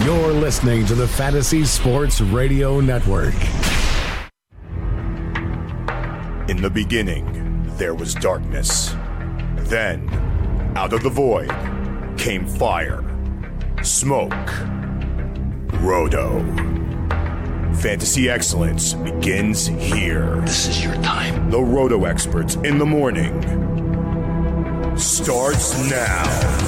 You're listening to the Fantasy Sports Radio Network. In the beginning, there was darkness. Then, out of the void, came fire, smoke, Roto. Fantasy excellence begins here. This is your time. The Roto experts in the morning starts now.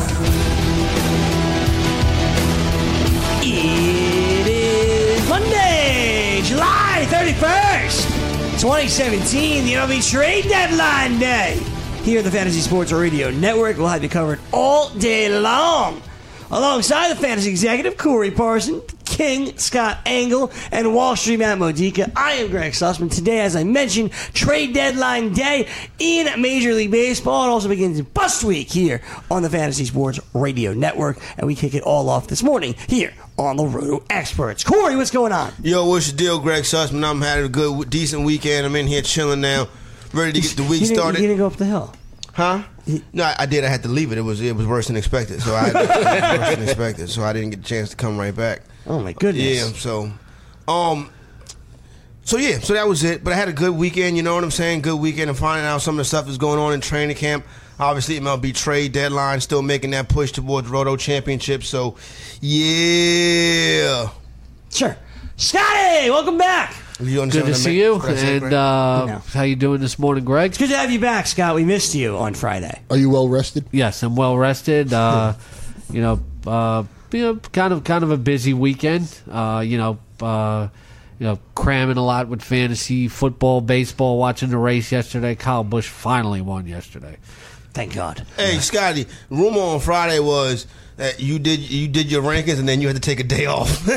It is Monday, July 31st, 2017, the MLB trade deadline day. Here at the Fantasy Sports Radio Network, we'll have you covered all day long. Alongside the fantasy executive, Corey Parson, King Scott Engel, and Wall Street Matt Modica, I am Greg Sussman. Today, as I mentioned, trade deadline day in Major League Baseball. It also begins Bust Week here on the Fantasy Sports Radio Network, and we kick it all off this morning here on the Roto Experts. Corey, what's going on? Yo, what's the deal, Greg Sussman? I'm having a good, decent weekend. I'm in here chilling now, ready to get the week started. You didn't go up the hill? Huh? No, I did. I had to leave it. It was worse than expected. So I didn't get a chance to come right back. Oh my goodness. Yeah. So that was it. But I had a good weekend. You know what I'm saying? Good weekend, and finding out some of the stuff that's going on in training camp. Obviously, MLB trade deadline, still making that push towards Roto Championship. So, yeah. Sure. Scotty, welcome back. Good to see you. And how you doing this morning, Greg? It's good to have you back, Scott. We missed you on Friday. Are you well rested? Yes, I'm well rested. Kind of a busy weekend. Cramming a lot with fantasy football, baseball. Watching the race yesterday. Kyle Busch finally won yesterday. Thank God. Hey, Scotty, rumor on Friday was that you did your rankings and then you had to take a day off. Hit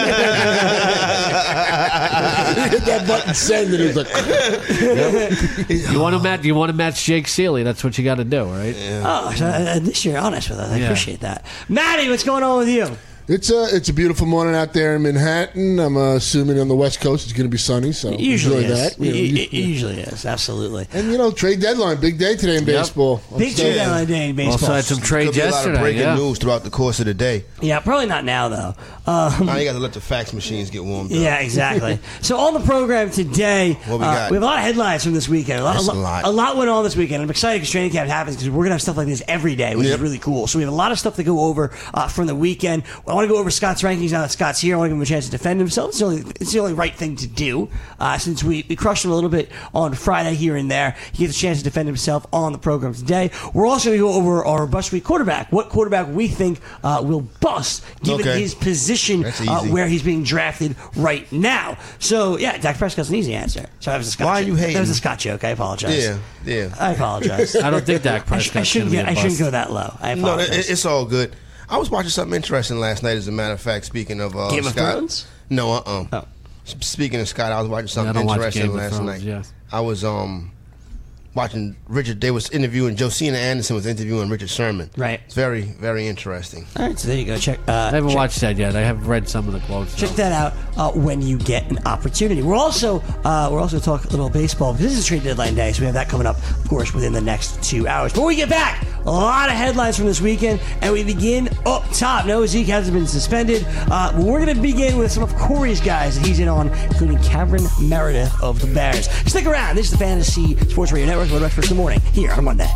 that button, send it. It was like, yep. You want to match Jake Seeley? That's what you got to do, right? Yeah. Oh, so at least you're honest with us. I appreciate that. Maddie, what's going on with you? It's a beautiful morning out there in Manhattan. I'm assuming on the West Coast it's going to be sunny, so it usually enjoy is. that. It usually is, absolutely. And trade deadline, big day today in baseball. Big trade deadline day in baseball. Also had some trades yesterday. A lot of breaking news throughout the course of the day. Yeah, probably not now though. Now you got to let the fax machines get warmed up. Yeah, exactly. So on the program today, what we got? We have a lot of headlines from this weekend. A lot went on this weekend. I'm excited because training camp happens because we're going to have stuff like this every day, which is really cool. So we have a lot of stuff to go over from the weekend. I want to go over Scott's rankings now that Scott's here. I want to give him a chance to defend himself. It's the only right thing to do since we crushed him a little bit on Friday here and there. He gets a chance to defend himself on the program today. We're also going to go over our Bust Week quarterback, what quarterback we think will bust given his position where he's being drafted right now. So, yeah, Dak Prescott's an easy answer. So that was a Scott Why joke. are you hating? That was a Scott joke. I apologize. Yeah. I apologize. I don't think Dak Prescott I shouldn't go that low. I apologize. No, it's all good. I was watching something interesting last night, as a matter of fact, speaking of Game of Scott. Thrones? No, Oh. Speaking of Scott, I was watching something interesting last night. Yeah. I was watching Richard. They was interviewing Josina Anderson was interviewing Richard Sherman. Right. It's very, very interesting. All right, so there you go. Check. I haven't watched that yet. I have read some of the quotes. Check that out when you get an opportunity. We're also talking a little baseball because this is trade deadline day, so we have that coming up, of course, within the next 2 hours. But when we get back, a lot of headlines from this weekend, and we begin up top. No, Zeke hasn't been suspended. We're going to begin with some of Corey's guys that he's in on, including Cameron Meredith of the Bears. Stick around. This is the Fantasy Sports Radio Network. Roto Experts in the morning here on Monday.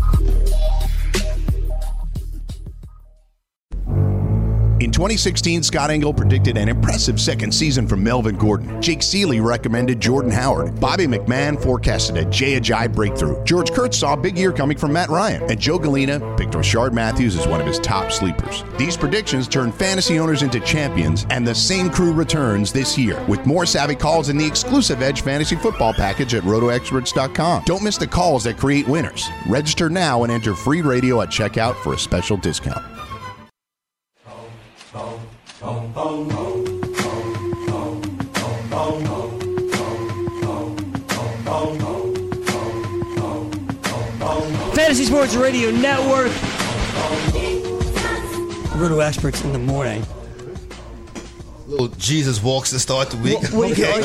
In 2016, Scott Engel predicted an impressive second season from Melvin Gordon. Jake Seeley recommended Jordan Howard. Bobby McMahon forecasted a Jay Ajayi breakthrough. George Kurtz saw a big year coming from Matt Ryan. And Joe Galena picked Rashard Matthews as one of his top sleepers. These predictions turned fantasy owners into champions, and the same crew returns this year with more savvy calls in the exclusive Edge Fantasy Football package at RotoExperts.com. Don't miss the calls that create winners. Register now and enter free radio at checkout for a special discount. Fantasy Sports Radio Network. Roto Experts in the morning. Little Jesus walks to start the week. Well, you could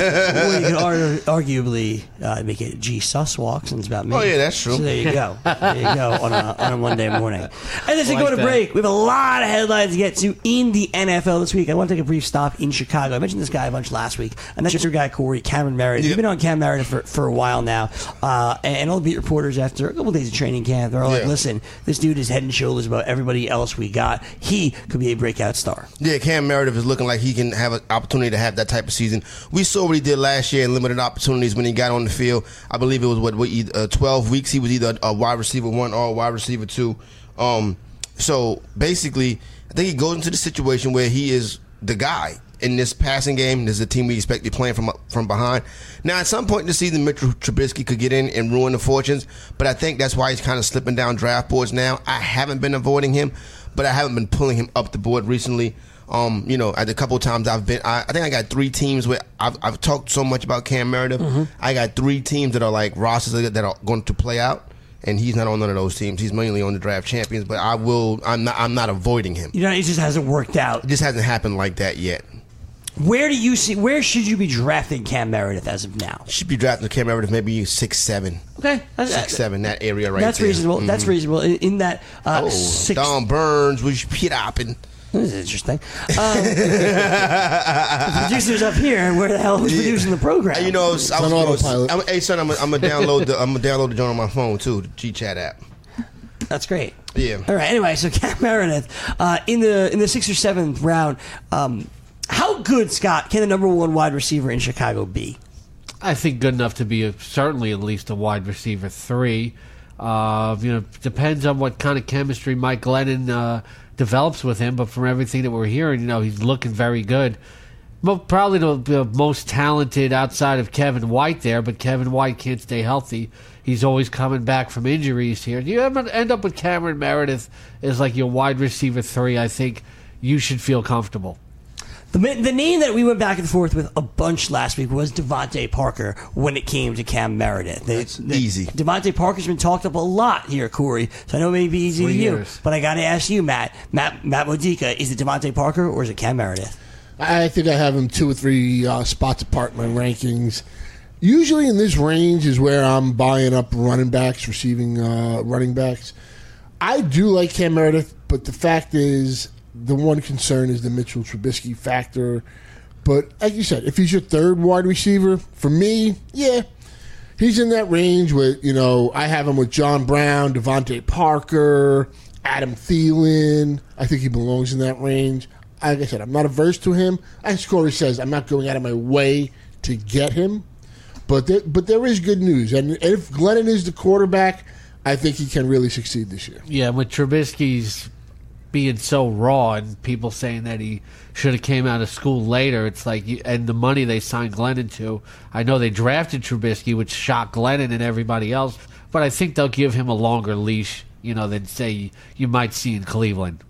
arguably make it Jesus walks, and it's about me. Oh, yeah, that's true. So there you go. There you go on a Monday morning. And as we go to break, we have a lot of headlines to get to in the NFL this week. I want to take a brief stop in Chicago. I mentioned this guy a bunch last week, and that's your guy, Corey, Cameron Meredith. You've been on Cam Meredith for a while now, and all the beat reporters after a couple days of training camp, they're all like, listen, this dude is head and shoulders above everybody else we got. He could be a breakout star. Yeah, Cam Meredith is looking like he can have an opportunity to have that type of season. We saw what he did last year in limited opportunities when he got on the field. I believe it was 12 weeks. He was either a wide receiver 1 or a wide receiver 2. So basically, I think he goes into the situation where he is the guy in this passing game. This is a team we expect to be playing from behind. Now, at some point in the season, Mitchell Trubisky could get in and ruin the fortunes, but I think that's why he's kind of slipping down draft boards now. I haven't been avoiding him, but I haven't been pulling him up the board recently. At a couple of times I think I got 3 teams where I've talked so much about Cam Meredith. Mm-hmm. I got 3 teams that are like rosters that are going to play out, and he's not on none of those teams. He's mainly on the draft champions, but I'm not avoiding him. It just hasn't worked out. It just hasn't happened like that yet. Where should you be drafting Cam Meredith as of now? Should be drafting Cam Meredith maybe 6-7. Okay, 6-7, that area right that's there. Reasonable. Mm-hmm. That's reasonable. In that Don Burns was pit hopping. This is interesting. The producer's up here. Where the hell is producing the program? Hey son, I'm gonna download the joint on my phone too, the GChat app. That's great. Yeah. All right. Anyway, so Cam Meredith in the 6th or 7th round. How good, Scott, can the number 1 wide receiver in Chicago be? I think good enough to be certainly at least a wide receiver 3. Depends on what kind of chemistry Mike Glennon develops with him, but from everything that we're hearing, he's looking very good. Probably the most talented outside of Kevin White there, but Kevin White can't stay healthy. He's always coming back from injuries here. You end up with Cameron Meredith as like your wide receiver 3. I think you should feel comfortable. The name that we went back and forth with a bunch last week was Devontae Parker when it came to Cam Meredith. That's easy. Devontae Parker's been talked up a lot here, Corey, so I know it may be easy to you, but I got to ask you, Matt Modica, is it Devontae Parker or is it Cam Meredith? I think I have him 2 or 3 spots apart in my rankings. Usually in this range is where I'm buying up running backs, receiving running backs. I do like Cam Meredith, but the fact is, the one concern is the Mitchell Trubisky factor. But like you said, if he's your 3rd wide receiver, for me, yeah, he's in that range with, I have him with John Brown, Devontae Parker, Adam Thielen. I think he belongs in that range. Like I said, I'm not averse to him. As Corey says, I'm not going out of my way to get him. But there is good news. And if Glennon is the quarterback, I think he can really succeed this year. Yeah, with Trubisky's being so raw and people saying that he should have came out of school later, it's like, and the money they signed Glennon to, I know they drafted Trubisky, which shocked Glennon and everybody else, but I think they'll give him a longer leash, than say you might see in Cleveland.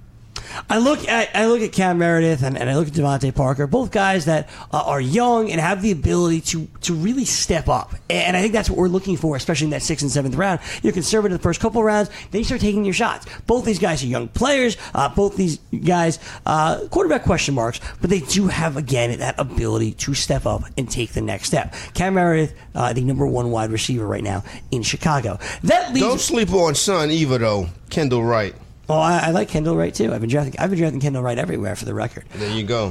I look at Cam Meredith and I look at Devontae Parker, both guys that are young and have the ability to really step up. And I think that's what we're looking for, especially in that 6th and 7th round. You're conservative the first couple rounds, then you start taking your shots. Both these guys are young players. Both these guys, quarterback question marks, but they do have, again, that ability to step up and take the next step. Cam Meredith, the number 1 wide receiver right now in Chicago. Don't sleep on son either, though. Kendall Wright. Oh, I like Kendall Wright too. I've been drafting Kendall Wright everywhere, for the record. There you go.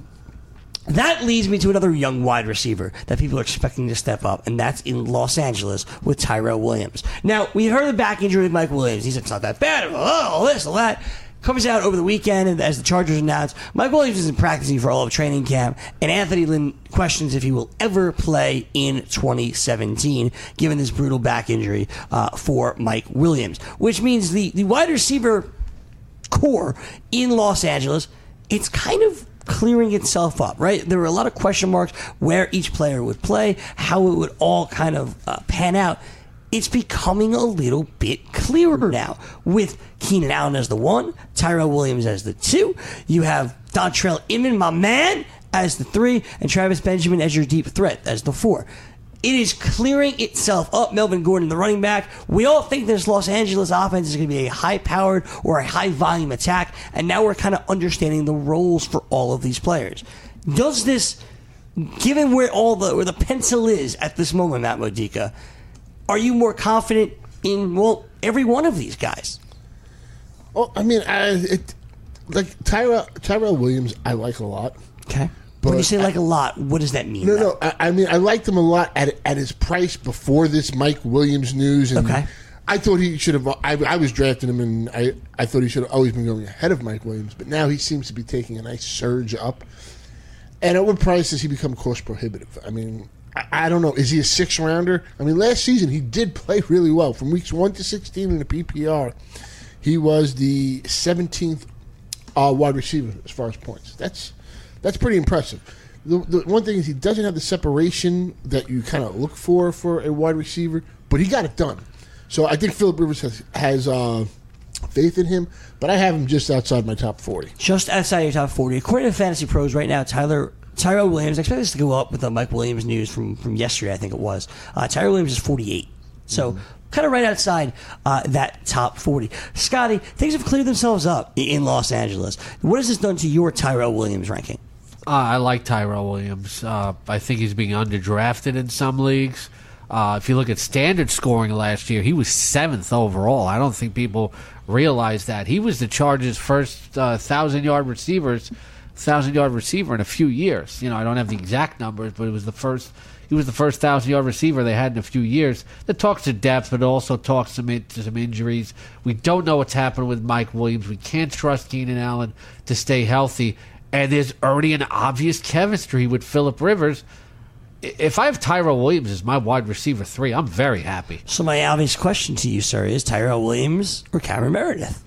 That leads me to another young wide receiver that people are expecting to step up, and that's in Los Angeles with Tyrell Williams. Now, we heard the back injury with Mike Williams. He said it's not that bad. Oh, this, all that. Comes out over the weekend, and as the Chargers announced, Mike Williams isn't practicing for all of training camp, and Anthony Lynn questions if he will ever play in 2017, given this brutal back injury for Mike Williams. Which means the wide receiver core in Los Angeles, it's kind of clearing itself up, right? There were a lot of question marks where each player would play, how it would all kind of pan out. It's becoming a little bit clearer now with Keenan Allen as the 1, Tyrell Williams as the 2. You have Dontrell Inman, my man, as the 3, and Travis Benjamin as your deep threat as the 4. It is clearing itself up. Melvin Gordon, the running back. We all think this Los Angeles offense is going to be a high-powered or a high-volume attack, and now we're kind of understanding the roles for all of these players. Does this, given where the pencil is at this moment, Matt Modica, are you more confident in every one of these guys? Oh, I mean, Tyrell Williams, I like a lot. Okay. When you say like a lot, what does that mean? No. I mean, I liked him a lot at his price before this Mike Williams news. And okay. I thought he should have. I was drafting him, and I thought he should have always been going ahead of Mike Williams. But now he seems to be taking a nice surge up. And at what price does he become cost prohibitive? I mean, I don't know. Is he a 6th rounder? I mean, last season he did play really well. From weeks 1 to 16 in the PPR, he was the 17th wide receiver as far as points. That's pretty impressive. The one thing is he doesn't have the separation that you kind of look for a wide receiver, but he got it done. So I think Phillip Rivers has faith in him, but I have him just outside my top 40. Just outside your top 40. According to Fantasy Pros right now, Tyrell Williams, I expect this to go up with the Mike Williams news from yesterday, I think it was. Tyrell Williams is 48. So kind of right outside that top 40. Scotty, things have cleared themselves up in Los Angeles. What has this done to your Tyrell Williams ranking? I like Tyrell Williams. I think he's being underdrafted in some leagues. If you look at standard scoring last year, he was 7th overall. I don't think people realize that. He was the Chargers' first 1,000-yard receiver in a few years. You know, I don't have the exact numbers, but it was the first. He was the first 1,000-yard receiver they had in a few years. That talks to depth, but also talks to some injuries. We don't know what's happened with Mike Williams. We can't trust Keenan Allen to stay healthy. And there's already an obvious chemistry with Phillip Rivers. If I have Tyrell Williams as my wide receiver 3, I'm very happy. So my obvious question to you, sir, is Tyrell Williams or Cameron Meredith?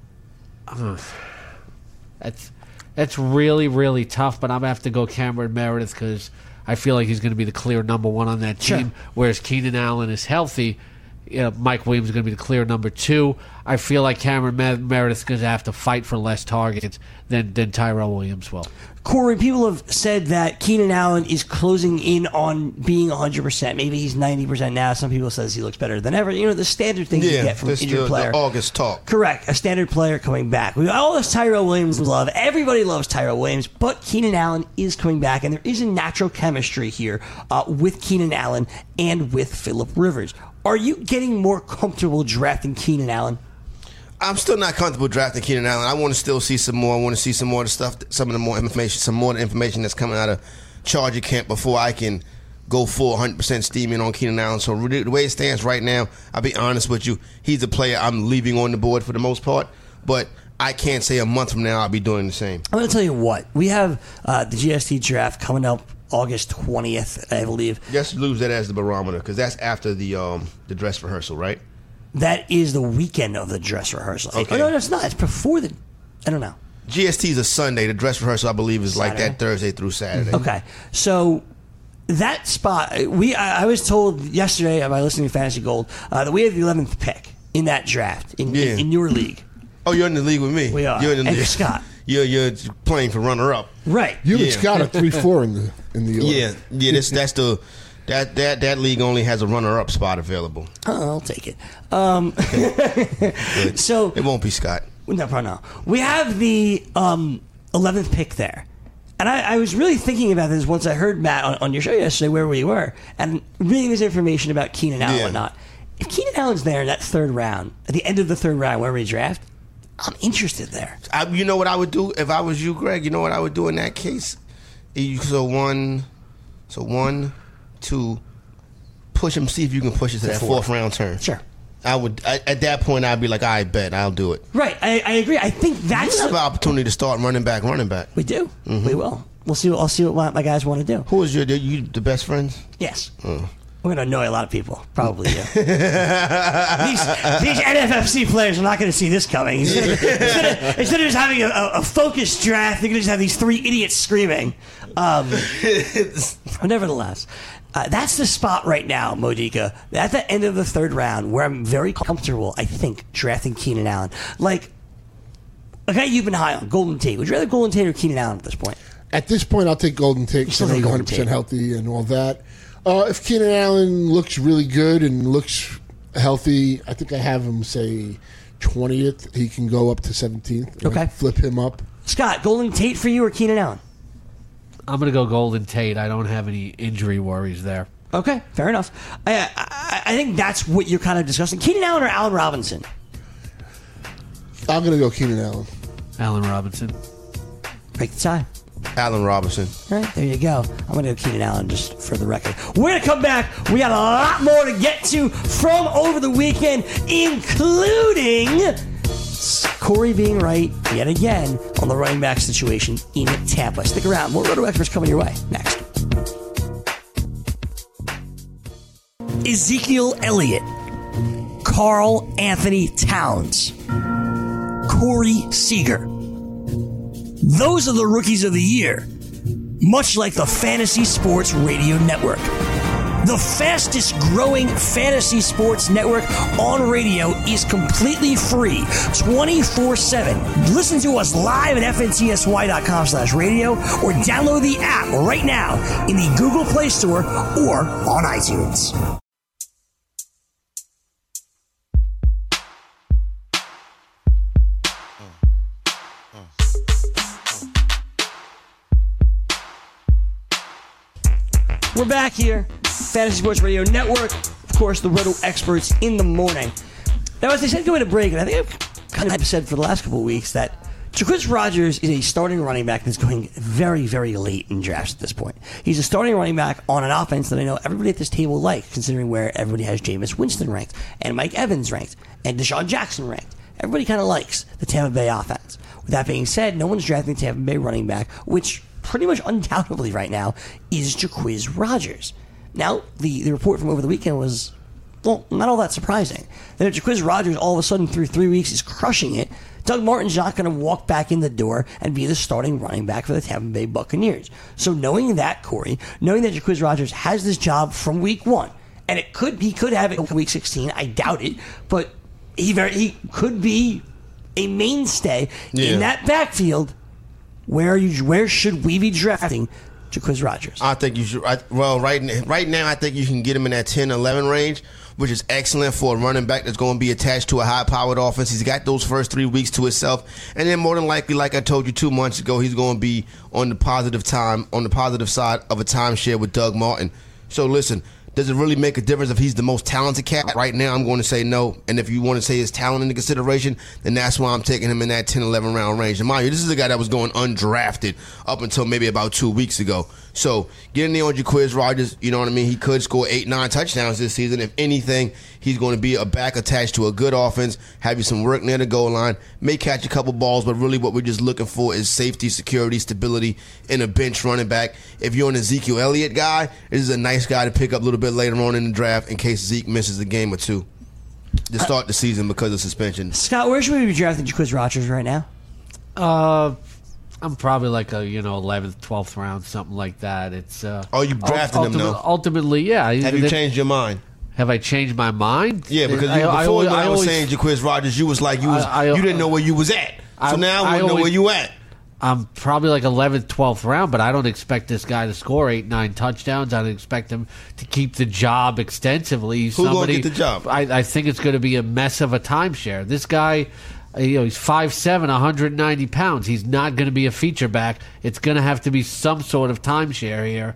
That's really, really tough, but I'm going to have to go Cameron Meredith because I feel like he's going to be the clear number 1 on that team, whereas Keenan Allen is healthy. Mike Williams is going to be the clear number 2. I feel like Cameron Meredith is going to have to fight for less targets than Tyrell Williams will. Corey, people have said that Keenan Allen is closing in on being 100%. Maybe he's 90% now. Some people says he looks better than ever. You know, the standard things you get from an injured player. The August talk. Correct. A standard player coming back. We all this Tyrell Williams love. Everybody loves Tyrell Williams, but Keenan Allen is coming back, and there is a natural chemistry here with Keenan Allen and with Phillip Rivers. Are you getting more comfortable drafting Keenan Allen? I'm still not comfortable drafting Keenan Allen. I want to still see some more. I want to see some more of the stuff, some more information that's coming out of Charger camp before I can go full 100% steaming on Keenan Allen. So the way it stands right now, I'll be honest with you, he's a player I'm leaving on the board for the most part, but I can't say a month from now I'll be doing the same. I'm going to tell you what. We have the GST draft coming up August 20th, I believe. Just lose that as the barometer because that's after the dress rehearsal, right? That is the weekend of the dress rehearsal. Okay. Oh, no, it's not. It's before the... I don't know. GST is a Sunday. The dress rehearsal, I believe, is Saturday. like that Thursday through Saturday. Okay. So that spot... I was told yesterday by listening to Fantasy Gold that we have the 11th pick in that draft in your league. Oh, you're in the league with me. We are. You're in the league. And Scott. You're playing for runner-up. Right. You and Scott are 3-4 in the Yeah. That's the... That league only has a runner-up spot available. Oh, I'll take it. So it won't be Scott. No, probably not. We have the 11th pick there. And I was really thinking about this once I heard Matt on your show yesterday where we were and reading this information about Keenan Allen and whatnot. If Keenan Allen's there in that 3rd round, at the end of the 3rd round where we draft, I'm interested there. You know what I would do if I was you, Greg? You know what I would do in that case? So one, 2, push him, see if you can push it to that 4th round turn. Sure. I would at that point I'd be like, I bet I'll do it. Right. I agree. I think that's you have an opportunity to start running back. We do. Mm-hmm. We will. I'll see what my guys want to do. Who is you the best friends? Yes. We're going to annoy a lot of people. Probably you. These NFFC players are not going to see this coming. Instead of just having a focused draft, they're going to just have these 3 idiots screaming. Nevertheless, that's the spot right now, Modica. At the end of the 3rd round, where I'm very comfortable, I think, drafting Keenan Allen. Like, a guy you've been high on, Golden Tate. Would you rather Golden Tate or Keenan Allen at this point? At this point, I'll take Golden Tate because still I'm take Golden 100% Tate. healthy and all that. If Keenan Allen looks really good and looks healthy, I think I have him say 20th. He can go up to 17th. Okay. Flip him up. Scott, Golden Tate for you or Keenan Allen? I'm going to go Golden Tate. I don't have any injury worries there. Okay, fair enough. I think that's what you're kind of discussing. Keenan Allen or Allen Robinson? I'm going to go Keenan Allen. Allen Robinson. Break the tie. Allen Robinson. All right, there you go. I'm going to go Keenan Allen just for the record. We're going to come back. We got a lot more to get to from over the weekend, including Corey being right yet again on the running back situation in Tampa. Stick around. More Roto Experts coming your way next. Ezekiel Elliott, Karl Anthony Towns, Corey Seager. Those are the rookies of the year, much like the Fantasy Sports Radio Network. The fastest growing fantasy sports network on radio is completely free, 24/7. Listen to us live at fntsy.com/radio or download the app right now in the Google Play Store or on iTunes. We're back here, Fantasy Sports Radio Network. Of course, the Roto Experts in the morning. Now, as they said going to break, and I think I've kind of said for the last couple of weeks that Jacquizz Rodgers is a starting running back that's going very, very late in drafts at this point. He's a starting running back on an offense that I know everybody at this table likes, considering where everybody has Jameis Winston ranked, and Mike Evans ranked, and Deshaun Jackson ranked. Everybody kind of likes the Tampa Bay offense. With that being said, no one's drafting the Tampa Bay running back, which pretty much undoubtedly right now is Jacquizz Rodgers. Now, the report from over the weekend was, well, not all that surprising. That Jacquizz Rodgers all of a sudden through 3 weeks is crushing it. Doug Martin's not going to walk back in the door and be the starting running back for the Tampa Bay Buccaneers. So knowing that, Corey, knowing that Jacquizz Rodgers has this job from week 1, and he could have it in week 16, I doubt it, but he could be a mainstay in that backfield. Where should we be drafting Jacquizz Rodgers? I think you should. Right now, I think you can get him in that 10-11 range, which is excellent for a running back that's going to be attached to a high-powered offense. He's got those first 3 weeks to himself, and then more than likely, like I told you 2 months ago, he's going to be on the positive side of a timeshare with Doug Martin. So listen. Does it really make a difference if he's the most talented cat? Right now, I'm going to say no. And if you want to say his talent into consideration, then that's why I'm taking him in that 10-11 round range. And mind you, this is a guy that was going undrafted up until maybe about 2 weeks ago. So getting there on Jacquizz Rodgers, you know what I mean? He could score 8-9 touchdowns this season. If anything, he's going to be a back attached to a good offense, have you some work near the goal line, may catch a couple balls, but really what we're just looking for is safety, security, stability in a bench running back. If you're an Ezekiel Elliott guy, this is a nice guy to pick up a little bit later on in the draft in case Zeke misses a game or two to start the season because of suspension. Scott, where should we be drafting Jacquizz Rodgers right now? I'm probably like a 11th, 12th round, something like that. It's you drafted him though. Ultimately, yeah. Have you changed your mind? Have I changed my mind? Yeah, because before when I was saying Jacquizz Rodgers, you was like you didn't know where you was at. So now I know where you at. I'm probably like 11th, 12th round, but I don't expect this guy to score 8-9 touchdowns. I don't expect him to keep the job extensively. Who's going to get the job? I think it's going to be a mess of a timeshare. This guy, he's 5'7", 190 pounds. He's not going to be a feature back. It's going to have to be some sort of timeshare here.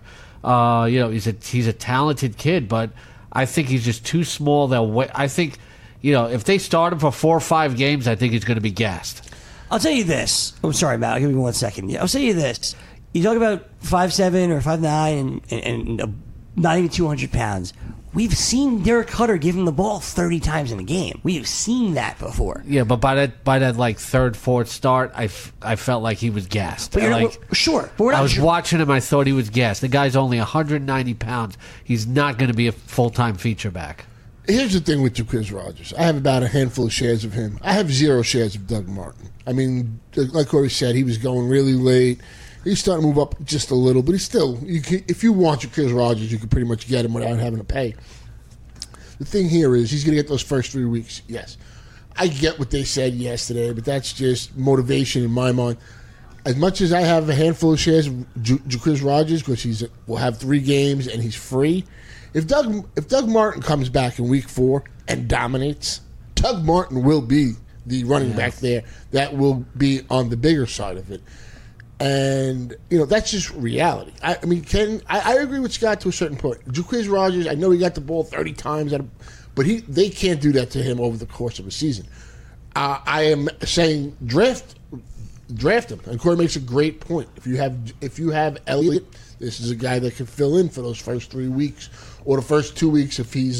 He's a talented kid, but I think he's just too small. I think, if they start him for 4 or 5 games, I think he's going to be gassed. I'll tell you this. I'm sorry, Matt. Give me 1 second. I'll tell you this. You talk about 5'7" or 5'9" and not even 200 pounds. We've seen Derek Cutter give him the ball 30 times in a game. We have seen that before. Yeah, but by that like third, fourth start, I felt like he was gassed. But sure. But I was watching him. I thought he was gassed. The guy's only 190 pounds. He's not going to be a full-time feature back. Here's the thing with Jacquizz Rodgers. I have about a handful of shares of him. I have 0 shares of Doug Martin. I mean, like Corey said, he was going really late. He's starting to move up just a little, but he's still. If you want Jacquizz Rodgers, you can pretty much get him without having to pay. The thing here is he's going to get those first 3 weeks. Yes, I get what they said yesterday, but that's just motivation in my mind. as much as I have a handful of shares of Jacquizz Rodgers because will have 3 games and he's free. If Doug Martin comes back in week 4 and dominates, Doug Martin will be the running back there that will be on the bigger side of it. And, that's just reality. I agree with Scott to a certain point. Jacquizz Rodgers, I know he got the ball 30 times, but they can't do that to him over the course of a season. I am saying draft him. And Corey makes a great point. If you have Elliott, this is a guy that can fill in for those first 3 weeks or the first 2 weeks if he's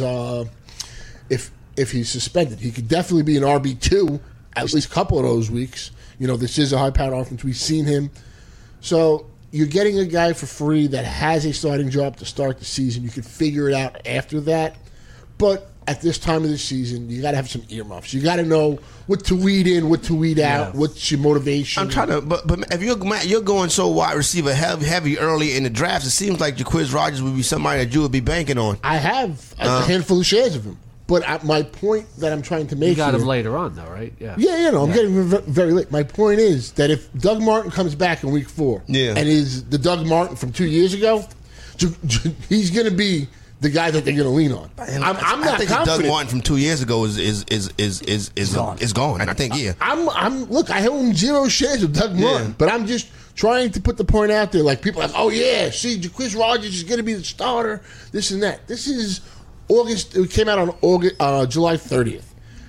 if he's suspended. He could definitely be an RB2 at least a couple of those weeks. This is a high-powered offense. We've seen him. So you're getting a guy for free that has a starting job to start the season. You can figure it out after that. But at this time of the season, you got to have some earmuffs. You got to know what to weed in, what to weed out, what's your motivation. I'm trying to, but if you're going so wide receiver heavy early in the draft, it seems like Jacquizz Rodgers would be somebody that you would be banking on. I have a handful of shares of him. But my point that I'm trying to make you got here, him later on, though, right? Yeah, I'm getting him very late. My point is that if Doug Martin comes back in week 4 and is the Doug Martin from 2 years ago, he's going to be the guy that they're going to lean on. I'm not think confident. Doug Martin from 2 years ago is gone. I think Look, I own 0 shares of Doug Martin, but I'm just trying to put the point out there. Like people are like, oh yeah, see, Jacquizz Rodgers is going to be the starter. This and that. This is August. It came out on July 30th.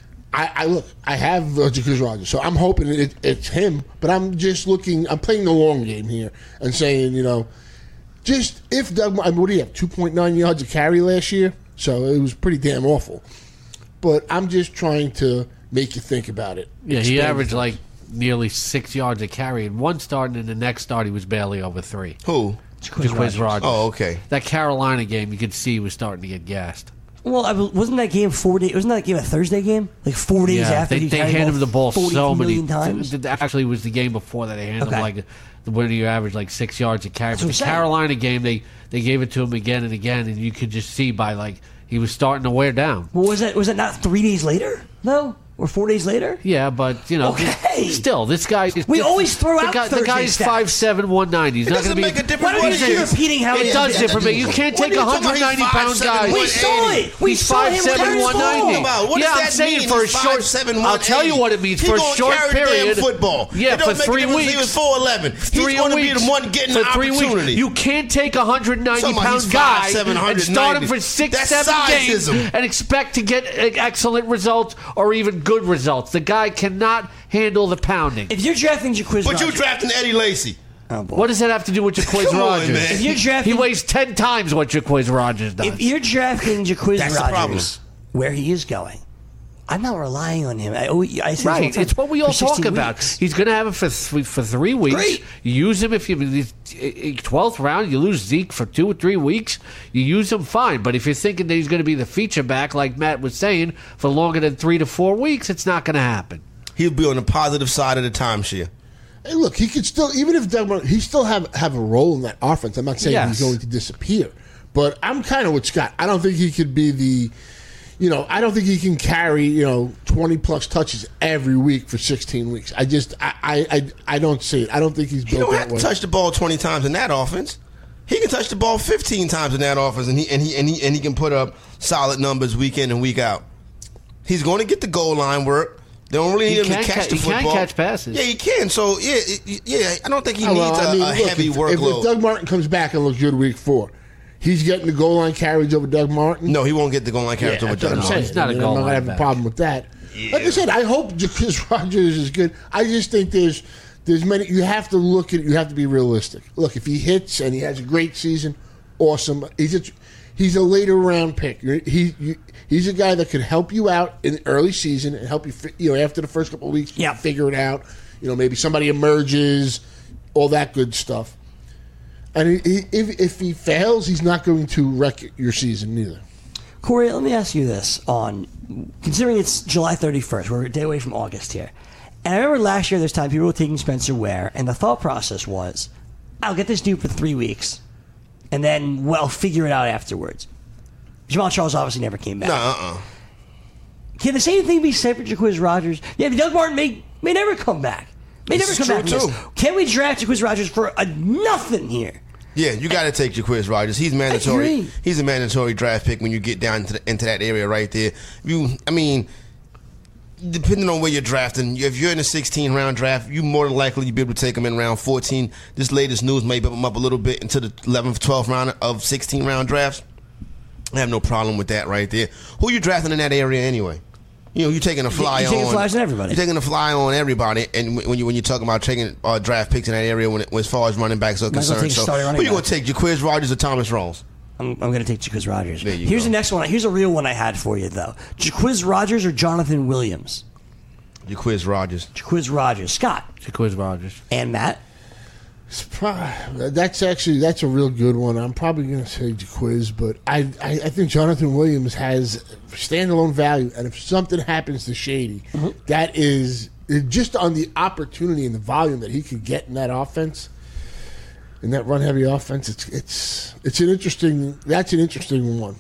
I have Jacquizz Rodgers, so I'm hoping it's him. But I'm just looking. I'm playing the long game here and saying, just if Doug, what do you have? 2.9 yards a carry last year, so it was pretty damn awful. But I'm just trying to make you think about it. Yeah, he averaged like nearly 6 yards a carry in one start, and in the next start he was barely over 3. Who? Jacquizz Rodgers. Oh, okay. That Carolina game, you could see he was starting to get gassed. Well, wasn't that game 4 days? Wasn't that game a Thursday game? Like 4 days after they handed him the ball so many times. Actually, it was the game before that they handed him like when you average like 6 yards a carry. But the Carolina game, they gave it to him again and again, and you could just see by like he was starting to wear down. Well, was that not 3 days later though? Or 4 days later? Yeah, but still, this guy. We always throw out the guy is 5'7", 190. He's not going to be. Make a difference. Why don't you keep repeating how it does differ? You can't take a 190-pound guy. We saw it. We He's saw him 5'7", 190. What does I'm that saying mean? for a He's short. 5'7", I'll tell you what it means for a short period. Football. Yeah, for 3 weeks. He was 4'11". He's going to be the one getting the opportunity. You can't take a 190-pound guy and start him for 6-7 games and expect to get excellent results or even good results. The guy cannot handle the pounding. If you're drafting Jacquizz Rodgers... But you're drafting Eddie Lacy. Oh, boy. What does that have to do with Jacquizz Rodgers? Man. If you're drafting... He weighs 10 times what Jacquizz Rodgers does. If you're drafting Jacquizz That's the problem. Rodgers, where he is going, I'm not relying on him. I say right, it's what we all talk about. Weeks. He's going to have it for 3 weeks. Great. You use him if you 12th round. You lose Zeke for 2 or 3 weeks. You use him fine. But if you're thinking that he's going to be the feature back, like Matt was saying, for longer than 3 to 4 weeks, it's not going to happen. He'll be on the positive side of the timeshare. Hey, look, he could still, even if Doug Martin, he still have a role in that offense. I'm not saying he's going to disappear, but I'm kind of with Scott. I don't think he could be the, I don't think he can carry 20 plus touches every week for 16 weeks. I don't see it. I don't think he's built that way. He don't have to touch the ball 20 times in that offense. He can touch the ball 15 times in that offense, and he can put up solid numbers week in and week out. He's going to get the goal line work. They don't really need him to catch the football. He can catch passes. Yeah, he can. So, I don't think he needs a heavy workload. If Doug Martin comes back and looks good week 4, he's getting the goal line carries over Doug Martin? No, he won't get the goal line carries over Doug Martin. He's not a goal line I'm going to have a problem with that. Yeah. Like I said, I hope Jacquizz Rodgers is good. I just think there's many. You have to look at it. You have to be realistic. Look, if he hits and he has a great season, awesome. He's a later round pick. He's a guy that could help you out in the early season and help you, after the first couple of weeks, figure it out. Maybe somebody emerges, all that good stuff. And if he fails, he's not going to wreck your season either. Corey, let me ask you this: considering it's July 31st, we're a day away from August here, and I remember last year this time people were taking Spencer Ware, and the thought process was, "I'll get this dude for 3 weeks." And then, figure it out afterwards. Jamal Charles obviously never came back. Can the same thing be said for Jacquizz Rodgers? Yeah, Doug Martin may never come back. May This never is come true, back from too. this. Can we draft Jacquizz Rodgers for a nothing here? Yeah, you got to take Jacquizz Rodgers. He's mandatory. agree. He's a mandatory draft pick when you get down into that area right there. Depending on where you're drafting, if you're in a 16-round draft, you more than likely you'll be able to take him in round 14. This latest news may bump him up a little bit into the 11th, 12th round of 16-round drafts. I have no problem with that right there. Who you drafting in that area anyway? You're taking a fly You're on. taking flies on everybody. You're taking a fly on everybody, and when you're talking about taking draft picks in that area, as far as running backs are Might as well concerned, take a so starting running who you going back. to take, Jacquizz Rodgers or Thomas Rawls? I'm going to take Jacquizz Rodgers. There you Here's go. the next one. Here's a real one I had for you, though. Jacquizz Rodgers or Jonathan Williams? Jacquizz Rodgers. Jacquizz Rodgers. Scott. Jacquizz Rodgers. And Matt. That's a real good one. I'm probably going to say Jacquizz, but I think Jonathan Williams has standalone value, and if something happens to Shady, that is just on the opportunity and the volume that he could get in that offense, in that run heavy offense. It's an interesting. That's an interesting one.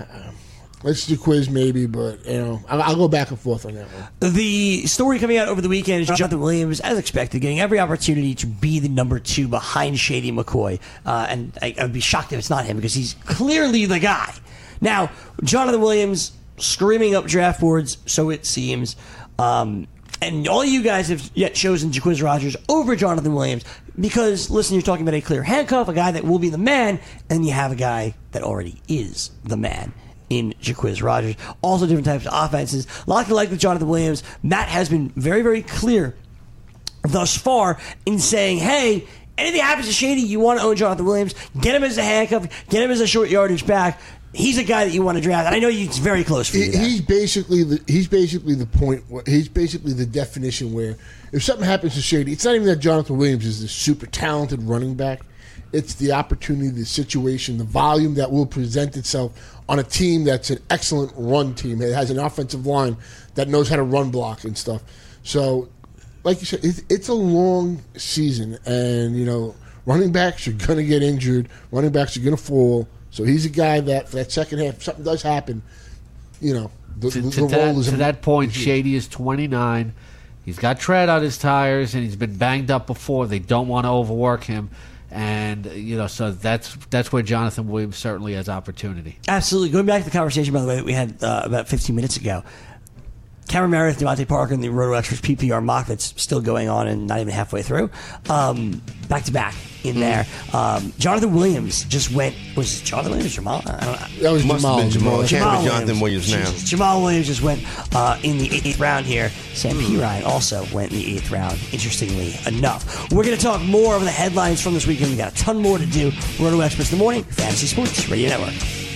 Let's do Jacquizz maybe, but I'll go back and forth on that one. The story coming out over the weekend is Jonathan Williams, as expected, getting every opportunity to be the number 2 behind Shady McCoy. And I would be shocked if it's not him because he's clearly the guy. Now, Jonathan Williams screaming up draft boards, so it seems. And all you guys have yet chosen Jacquizz Rodgers over Jonathan Williams because, listen, you're talking about a clear handcuff, a guy that will be the man, and you have a guy that already is the man in Jacquizz Rodgers. Also different types of offenses. A lot to like with Jonathan Williams. Matt has been very, very clear thus far in saying, hey, anything happens to Shady, you want to own Jonathan Williams, get him as a handcuff, get him as a short yardage back. He's a guy that you want to draft. And I know it's very close for you. He's basically the point. He's basically the definition where if something happens to Shady, it's not even that Jonathan Williams is this super talented running back. It's the opportunity, the situation, the volume that will present itself on a team that's an excellent run team. It has an offensive line that knows how to run block and stuff. So, like you said, it's a long season, and running backs are going to get injured. Running backs are going to fall. So he's a guy that for that second half, if something does happen, the role is to that point. Shady is 29. He's got tread on his tires, and he's been banged up before. They don't want to overwork him. And, so that's where Jonathan Williams certainly has opportunity. Absolutely. Going back to the conversation, by the way, that we had about 15 minutes ago, Cameron Meredith, Devontae Parker, and the Roto Experts PPR mock that's still going on and not even halfway through, back-to-back in there. Jonathan Williams just went. Was it Jonathan Williams or Jamal? I don't know. That was Must Jamal. have been Jamal. It can't be Jonathan Williams. Williams now. Jesus. Jamal Williams just went in the 8th round here. Sam Pirine also went in the 8th round, interestingly enough. We're going to talk more over the headlines from this weekend. We got a ton more to do. Roto Experts in the morning, Fantasy Sports Radio Network.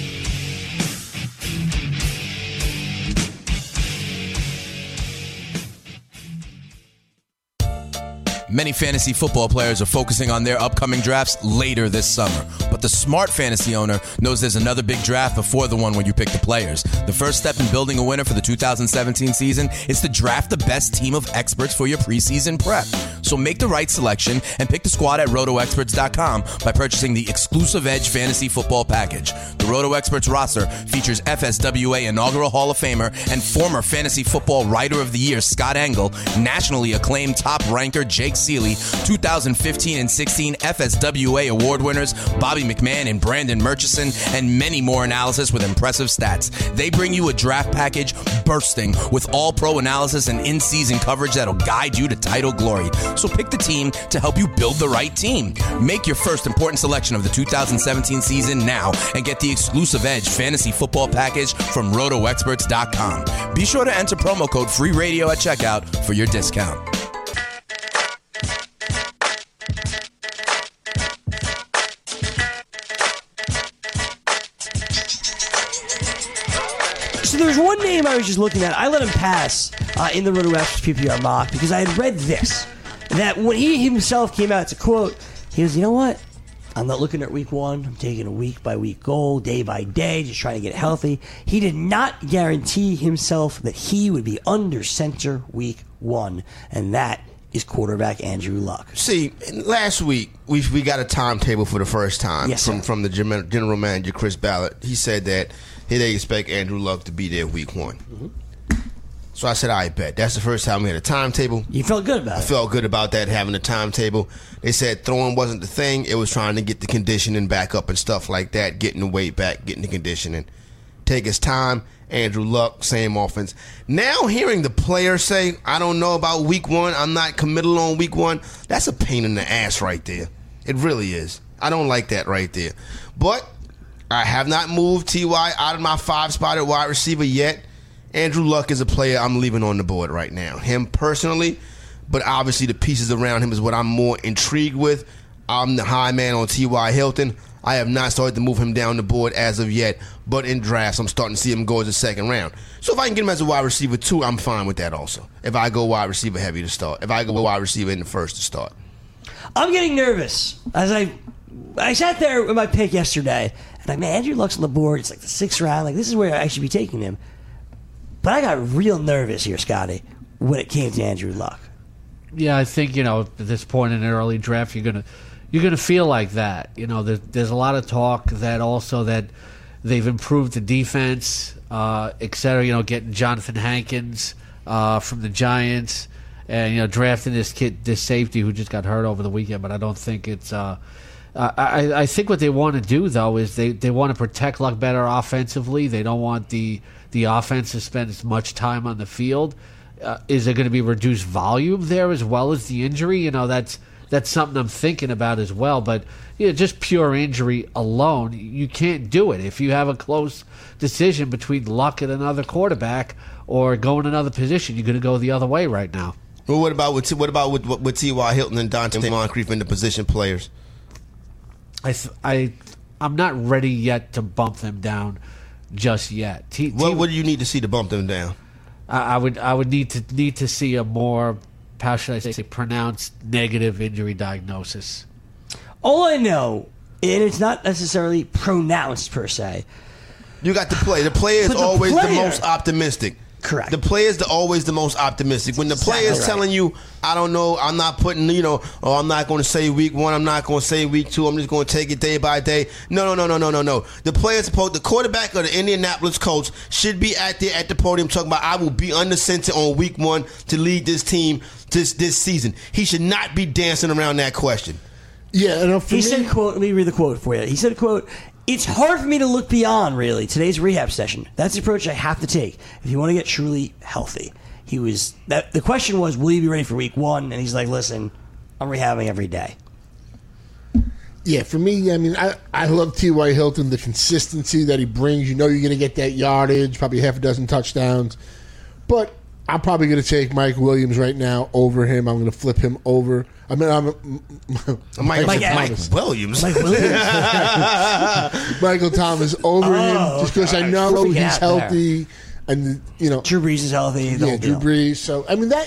Many fantasy football players are focusing on their upcoming drafts later this summer. But the smart fantasy owner knows there's another big draft before the one where you pick the players. The first step in building a winner for the 2017 season is to draft the best team of experts for your preseason prep. So make the right selection and pick the squad at RotoExperts.com by purchasing the exclusive Edge Fantasy Football Package. The Roto Experts roster features FSWA inaugural Hall of Famer and former Fantasy Football Writer of the Year Scott Engel, nationally acclaimed top ranker Jake Seeley, 2015 and 16 FSWA award winners Bobby McMahon and Brandon Murchison, and many more analysis with impressive stats. They bring you a draft package bursting with all-pro analysis and in-season coverage that'll guide you to title glory. So pick the team to help you build the right team. Make your first important selection of the 2017 season now and get the exclusive Edge Fantasy Football Package from RotoExperts.com. Be sure to enter promo code FREERADIO at checkout for your discount. So there's one name I was just looking at. I let him pass in the Roto Experts PPR mock because I had read this. That when he himself came out to quote, he goes, you know what? I'm not looking at week one. I'm taking a week-by-week goal, day by day, just trying to get healthy. He did not guarantee himself that he would be under center week one, and that is quarterback Andrew Luck. See, last week we got a timetable for the first time from the general manager Chris Ballard. He said that they expect Andrew Luck to be there week one. Mm-hmm. So I said, I bet. That's the first time we had a timetable. You felt good about it. I felt good about that, having a timetable. They said throwing wasn't the thing. It was trying to get the conditioning back up and stuff like that, getting the weight back, getting the conditioning. Take his time. Andrew Luck, same offense. Now hearing the players say, I don't know about week one, I'm not committal on week one, that's a pain in the ass right there. It really is. I don't like that right there. But I have not moved T.Y. out of my 5-spot at wide receiver yet. Andrew Luck is a player I'm leaving on the board right now. Him personally, but obviously the pieces around him is what I'm more intrigued with. I'm the high man on T.Y. Hilton. I have not started to move him down the board as of yet, but in drafts, I'm starting to see him go as a second round. So if I can get him as a wide receiver 2, I'm fine with that also. If I go wide receiver heavy to start. If I go wide receiver in the first to start. I'm getting nervous. As I sat there with my pick yesterday, and Andrew Luck's on the board. It's like the 6th round. Like, this is where I should be taking him. But I got real nervous here, Scotty, when it came to Andrew Luck. Yeah, I think, at this point in an early draft, you're gonna feel like that. There's a lot of talk that they've improved the defense, et cetera. Getting Jonathan Hankins from the Giants, and drafting this safety who just got hurt over the weekend. But I don't think it's. I think what they want to do though is they want to protect Luck better offensively. They don't want the offense to spend as much time on the field. Is there going to be reduced volume there as well as the injury? That's something I'm thinking about as well. But just pure injury alone, you can't do it. If you have a close decision between Luck and another quarterback or going another position, you're going to go the other way right now. Well, what about with T.Y. Hilton and Dante Moncrief in the position players? I'm not ready yet to bump them down just yet. What do you need to see to bump them down? I would need to see a more, how should I say, pronounced negative injury diagnosis. All I know, and it's not necessarily pronounced per se. You got the play. The player is always the most optimistic. Correct. The player is always the most optimistic. When the player is telling you, I don't know, I'm not putting, I'm not going to say week 1, I'm not going to say week 2, I'm just going to take it day by day. No. The quarterback of the Indianapolis Colts should be at the podium talking about, I will be under center on week 1 to lead this team this season. He should not be dancing around that question. Yeah, he said, quote, let me read the quote for you. He said, quote, "It's hard for me to look beyond, really, today's rehab session. That's the approach I have to take if you want to get truly healthy." The question was, will you be ready for week 1? And he's like, listen, I'm rehabbing every day. Yeah, for me, I love T.Y. Hilton, the consistency that he brings. You're going to get that yardage, probably half a dozen touchdowns. But I'm probably going to take Mike Williams right now over him. I'm going to flip him over. Mike Williams. Mike Williams. Michael Thomas over him just because I know he's healthy. And, Drew Brees is healthy. Drew Brees. So,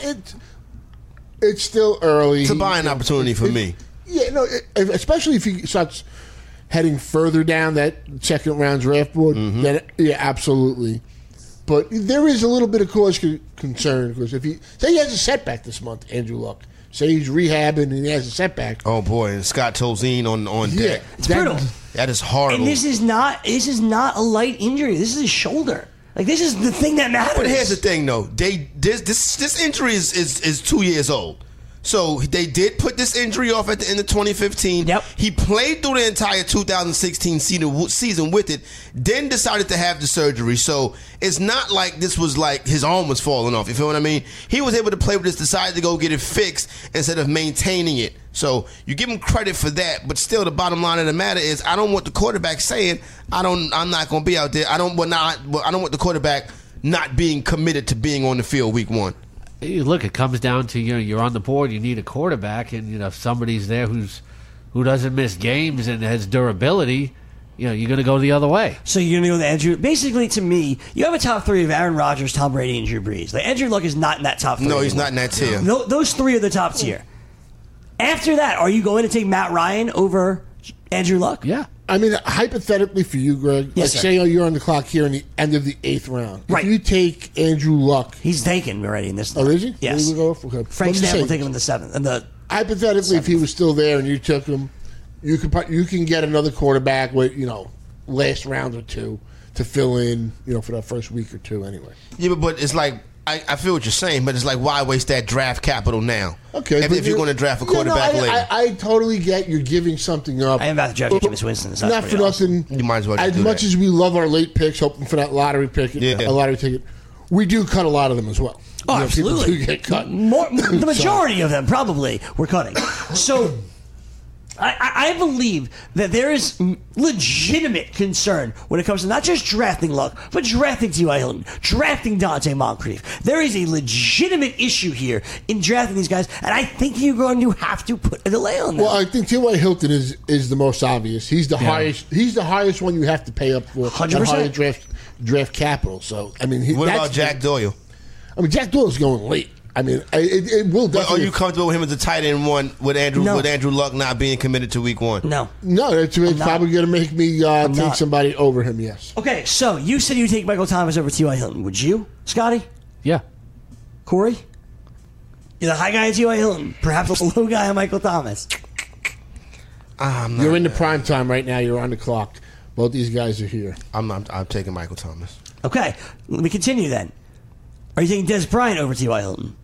it's still early. It's a buying opportunity for me. Yeah, especially if he starts heading further down that second round draft board, then, yeah, absolutely. But there is a little bit of cause concern because if he has a setback this month, Andrew Luck. Say he's rehabbing and he has a setback. Oh boy, and Scott Tolzien on deck. It's brutal. That is horrible. And this is not a light injury. This is his shoulder. Like, this is the thing that matters. But here's the thing, though. This injury is 2 years old. So they did put this injury off at the end of 2015. Yep. He played through the entire 2016 season with it, then decided to have the surgery. So it's not like this was like his arm was falling off. You feel what I mean? He was able to play with this, decided to go get it fixed instead of maintaining it. So you give him credit for that, but still the bottom line of the matter is I don't want the quarterback saying I'm not going to be out there. I don't want the quarterback not being committed to being on the field week 1. Look, it comes down to you're on the board. You need a quarterback, and if somebody's there who doesn't miss games and has durability, you're going to go the other way. So you're going to go with Andrew. Basically, to me, you have a top 3 of Aaron Rodgers, Tom Brady, and Drew Brees. Like, Andrew Luck is not in that top 3. No, he's not in that tier. No, those 3 are the top tier. After that, are you going to take Matt Ryan over Andrew Luck? Yeah. Hypothetically for you, Greg, yes, say you're on the clock here in the end of the 8th round. Right. If you take Andrew Luck. He's taken already in this. Oh, is he? Yes. Okay. Frank Stamp will take him in the 7th. Hypothetically, if he was still there and you took him, you can get another quarterback with, last round or 2 to fill in, for that first week or 2 anyway. Yeah, but it's like I feel what you're saying, but it's like, why waste that draft capital now? Okay, if you're going to draft a quarterback later. I totally get you're giving something up. I am about to draft Jameis Winston. So not for nothing. You might as well as do much that. as we love our late picks, hoping for that lottery pick, a lottery ticket, we do cut a lot of them as well. Oh, absolutely. absolutely. People do get cut. The majority of them probably were cutting. So I believe that there is legitimate concern when it comes to not just drafting Luck, but drafting T.Y. Hilton, drafting Dante Moncrief. There is a legitimate issue here in drafting these guys, and I think you're going to have to put a delay on them. Well, I think T.Y. Hilton is the most obvious. He's the highest. He's the highest one you have to pay up for. 100%. Higher draft capital. So I mean, what about Jack Doyle? I mean, Jack Doyle's going late. I mean, it will definitely. Are you comfortable with him as a tight end one with Andrew Luck not being committed to week one? No, it's probably going to make me take somebody over him. Yes. Okay, so you said you take Michael Thomas over T.Y. Hilton. Would you, Scotty? Yeah. Corey? You're the high guy at T.Y. Hilton. Perhaps the low guy on Michael Thomas. You're in the prime time right now. You're on the clock. Both these guys are here. I'm taking Michael Thomas. Okay, let me continue then. Are you taking Des Bryant over T.Y. Hilton?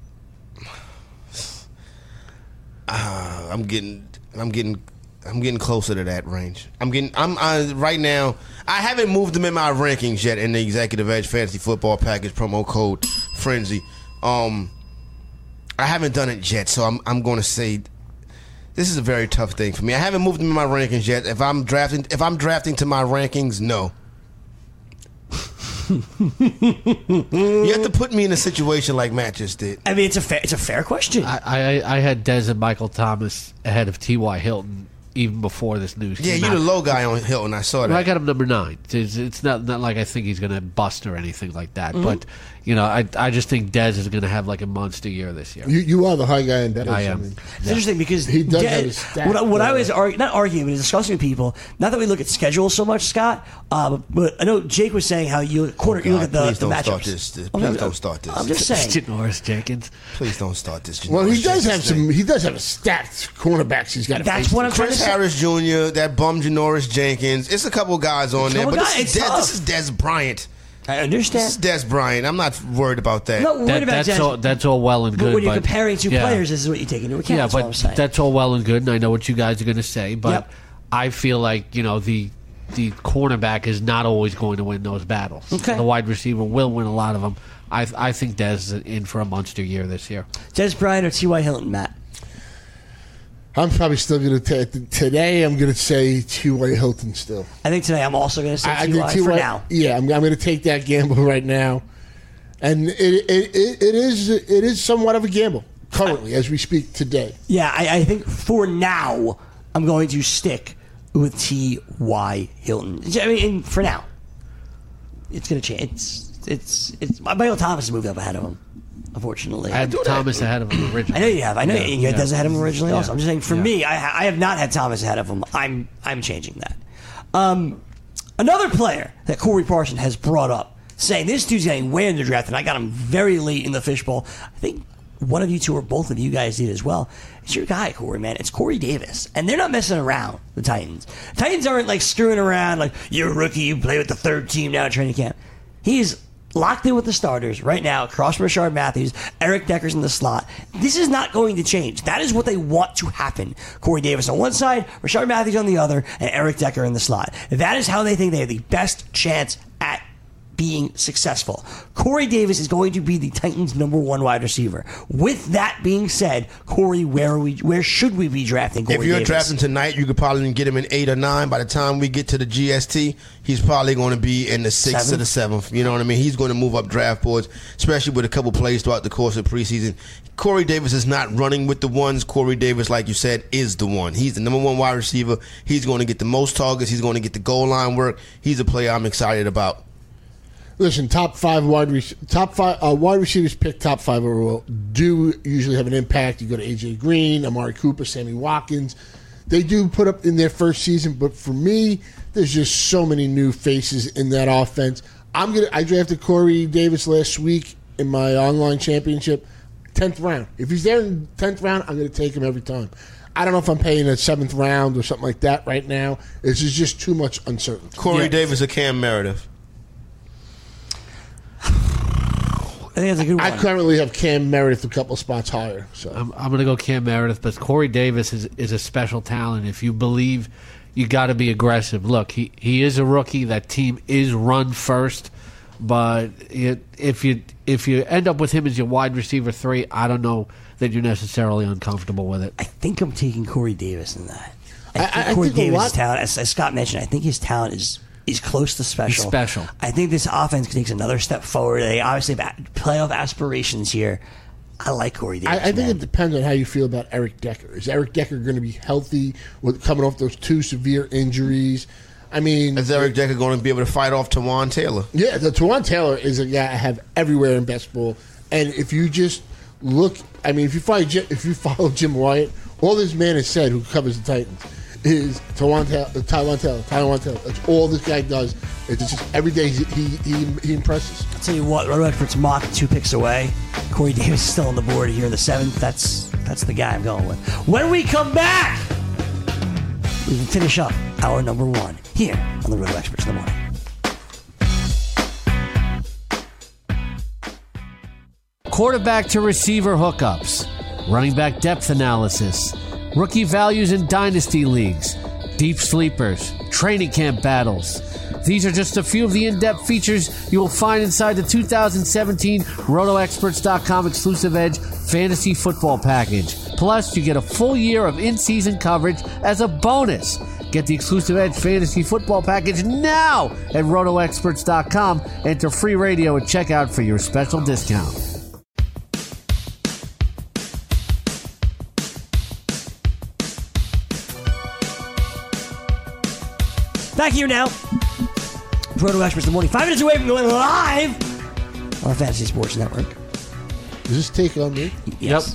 I'm getting closer to that range. Right now. I haven't moved them in my rankings yet in the Executive Edge Fantasy Football Package promo code Frenzy. I haven't done it yet, so I'm going to say this is a very tough thing for me. I haven't moved them in my rankings yet. If I'm drafting to my rankings, no. You have to put me in a situation like Matt just did. I mean, it's a fair question. I had Dez and Michael Thomas ahead of T.Y. Hilton even before this news came out. You're the low guy on Hilton. I saw that. Well, I got him number 9. It's not like I think he's going to bust or anything like that. Mm-hmm. But, I just think Dez is going to have like a monster year this year. You are the high guy in Dez. I am. It's interesting because he does have his stats. What I was not arguing, but discussing with people, not that we look at schedules so much, Scott, but I know Jake was saying how you look at the matchups. Please don't start this. I'm just saying. Janoris Jenkins. Please don't start this. Well, he does have a stacked cornerbacks he's got to face. That's what I'm trying to say. Harris Jr., that bum Janoris Jenkins. It's a couple guys on there, but this is Des Bryant. I understand. This is Des Bryant. I'm not worried about that. I'm not worried about Des. That's all well and good. But when you're comparing two players, this is what you take into account. Yeah, that's what I'm saying. That's all well and good, and I know what you guys are going to say, but I feel like, the cornerback is not always going to win those battles. Okay. The wide receiver will win a lot of them. I think Des is in for a monster year this year. Des Bryant or T.Y. Hilton, Matt? I'm probably still going to today. I'm going to say T.Y. Hilton still. I think today I'm also going to say T.Y. for now. Yeah, I'm going to take that gamble right now, and it is somewhat of a gamble currently as we speak today. Yeah, I think for now I'm going to stick with T.Y. Hilton. I mean, for now, it's going to change. It's Michael Thomas has moved up ahead of him. Unfortunately, I had Thomas ahead of him originally. I know you have. I know you had Des ahead of him originally. Also, I'm just saying. For me, I have not had Thomas ahead of him. I'm changing that. Another player that Corey Parson has brought up, saying this dude's getting way under draft, and I got him very late in the fishbowl. I think one of you two or both of you guys did as well. It's your guy, Corey, man. It's Corey Davis, and they're not messing around. The Titans. Titans aren't like screwing around. Like, you're a rookie, you play with the third team now at training camp. He's locked in with the starters right now, across from Rashard Matthews. Eric Decker's in the slot. This is not going to change. That is what they want to happen. Corey Davis on one side, Rashard Matthews on the other, and Eric Decker in the slot. That is how they think they have the best chance at being successful. Corey Davis is going to be the Titans' number 1 wide receiver. With that being said, Corey, where should we be drafting Corey Davis? If you're drafting tonight, you could probably get him in 8 or 9. By the time we get to the GST, he's probably going to be in the 6th or the 7th. You know what I mean? He's going to move up draft boards, especially with a couple plays throughout the course of preseason. Corey Davis is not running with the ones. Corey Davis, like you said, is the one. He's the number 1 wide receiver. He's going to get the most targets. He's going to get the goal line work. He's a player I'm excited about. Listen, top five wide receivers picked top 5 overall do usually have an impact. You go to A.J. Green, Amari Cooper, Sammy Watkins. They do put up in their first season, but for me, there's just so many new faces in that offense. I drafted Corey Davis last week in my online championship, 10th round. If he's there in 10th round, I'm going to take him every time. I don't know if I'm paying a 7th round or something like that right now. It's just too much uncertainty. Corey Davis or Cam Meredith? think that's a good one. I currently have Cam Meredith a couple spots higher. So I'm going to go Cam Meredith, but Corey Davis is a special talent. If you believe, you got to be aggressive. Look, he is a rookie. That team is run first, but if you end up with him as your wide receiver 3, I don't know that you're necessarily uncomfortable with it. I think I'm taking Corey Davis in that. I I think Corey think a Davis' lot- talent, as Scott mentioned, I think his talent is close to special. He's special. I think this offense takes another step forward. They obviously have playoff aspirations here. I like Corey Davis. I think man. it depends on how you feel about Eric Decker. Is Eric Decker going to be healthy with coming off those 2 severe injuries? I mean, Is Eric Decker going to be able to fight off Tawan Taylor? yeah, the Tawan Taylor is a guy I have everywhere in best ball. And if you just look, I mean, if you follow Jim Wyatt, all this man has said, who covers the Titans, is Tyrone Taylor. That's all this guy does. It's just every day he impresses. I'll tell you what, Roto Experts mock 2 picks away. Corey Davis is still on the board here in the 7th. That's the guy I'm going with. When we come back, we can finish up hour number 1 here on the Roto Experts in the morning. Quarterback to receiver hookups, running back depth analysis, rookie values in dynasty leagues, deep sleepers, training camp battles. These are just a few of the in-depth features you will find inside the 2017 RotoExperts.com exclusive Edge Fantasy Football Package. Plus, you get a full year of in-season coverage as a bonus. Get the exclusive Edge Fantasy Football Package now at RotoExperts.com. Enter free radio at checkout for your special discount. Back here now. Roto Experts in the morning. 5 minutes away from going live on our Fantasy Sports Network. Does this take on me? Yes.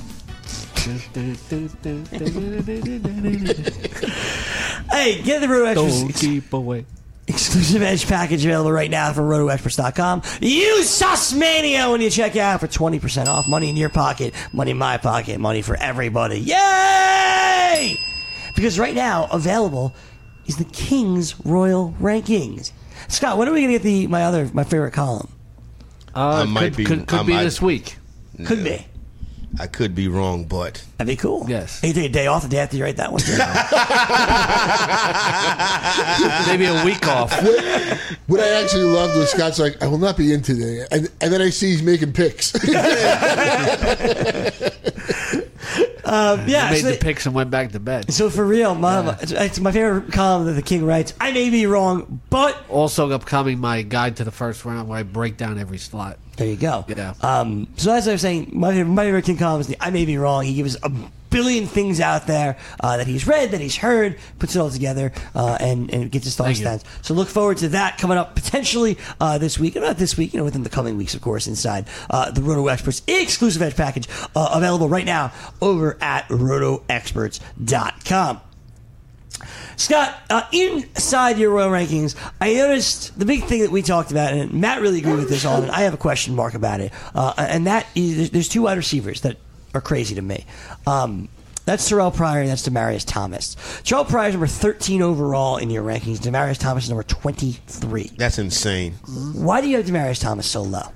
Hey, get the Roto Don't Experts keep away. exclusive Edge package available right now from RotoExperts.com. Use Sussmania when you check out for 20% off. Money in your pocket, money in my pocket, money for everybody. Yay! Because right now, available is the Kings Royal Rankings. Scott, when are we going to get my favorite column? Could be this week. Could be. I could be wrong, but That'd be cool. Yes. Hey, you take a day off the day after you write that one. Maybe a week off. What I actually loved was Scott's like, I will not be in today. And then I see he's making picks. Yeah, Made so the picks and went back to bed. So for real, it's my favorite column that the King writes. I may be wrong, but Also upcoming, my guide to the first round where I break down every slot. there you go. Yeah. So as I was saying, my favorite King column is the I may be wrong. He gives a billion things out there that he's read, that he's heard, puts it all together, and gets his thoughts Thank you. down. So look forward to that coming up potentially this week, and not this week, within the coming weeks, of course, inside the Roto Experts exclusive Edge package available right now over at RotoExperts.com. Scott, inside your Royal Rankings, I noticed the big thing that we talked about, and Matt really agreed with this on, and I have a question mark about it, and that is there's 2 wide receivers that are crazy to me. That's Terrell Pryor and that's Demaryius Thomas. Terrell Pryor is number 13 overall in your rankings. Demaryius Thomas is number 23. that's insane. Why do you have Demaryius Thomas so low?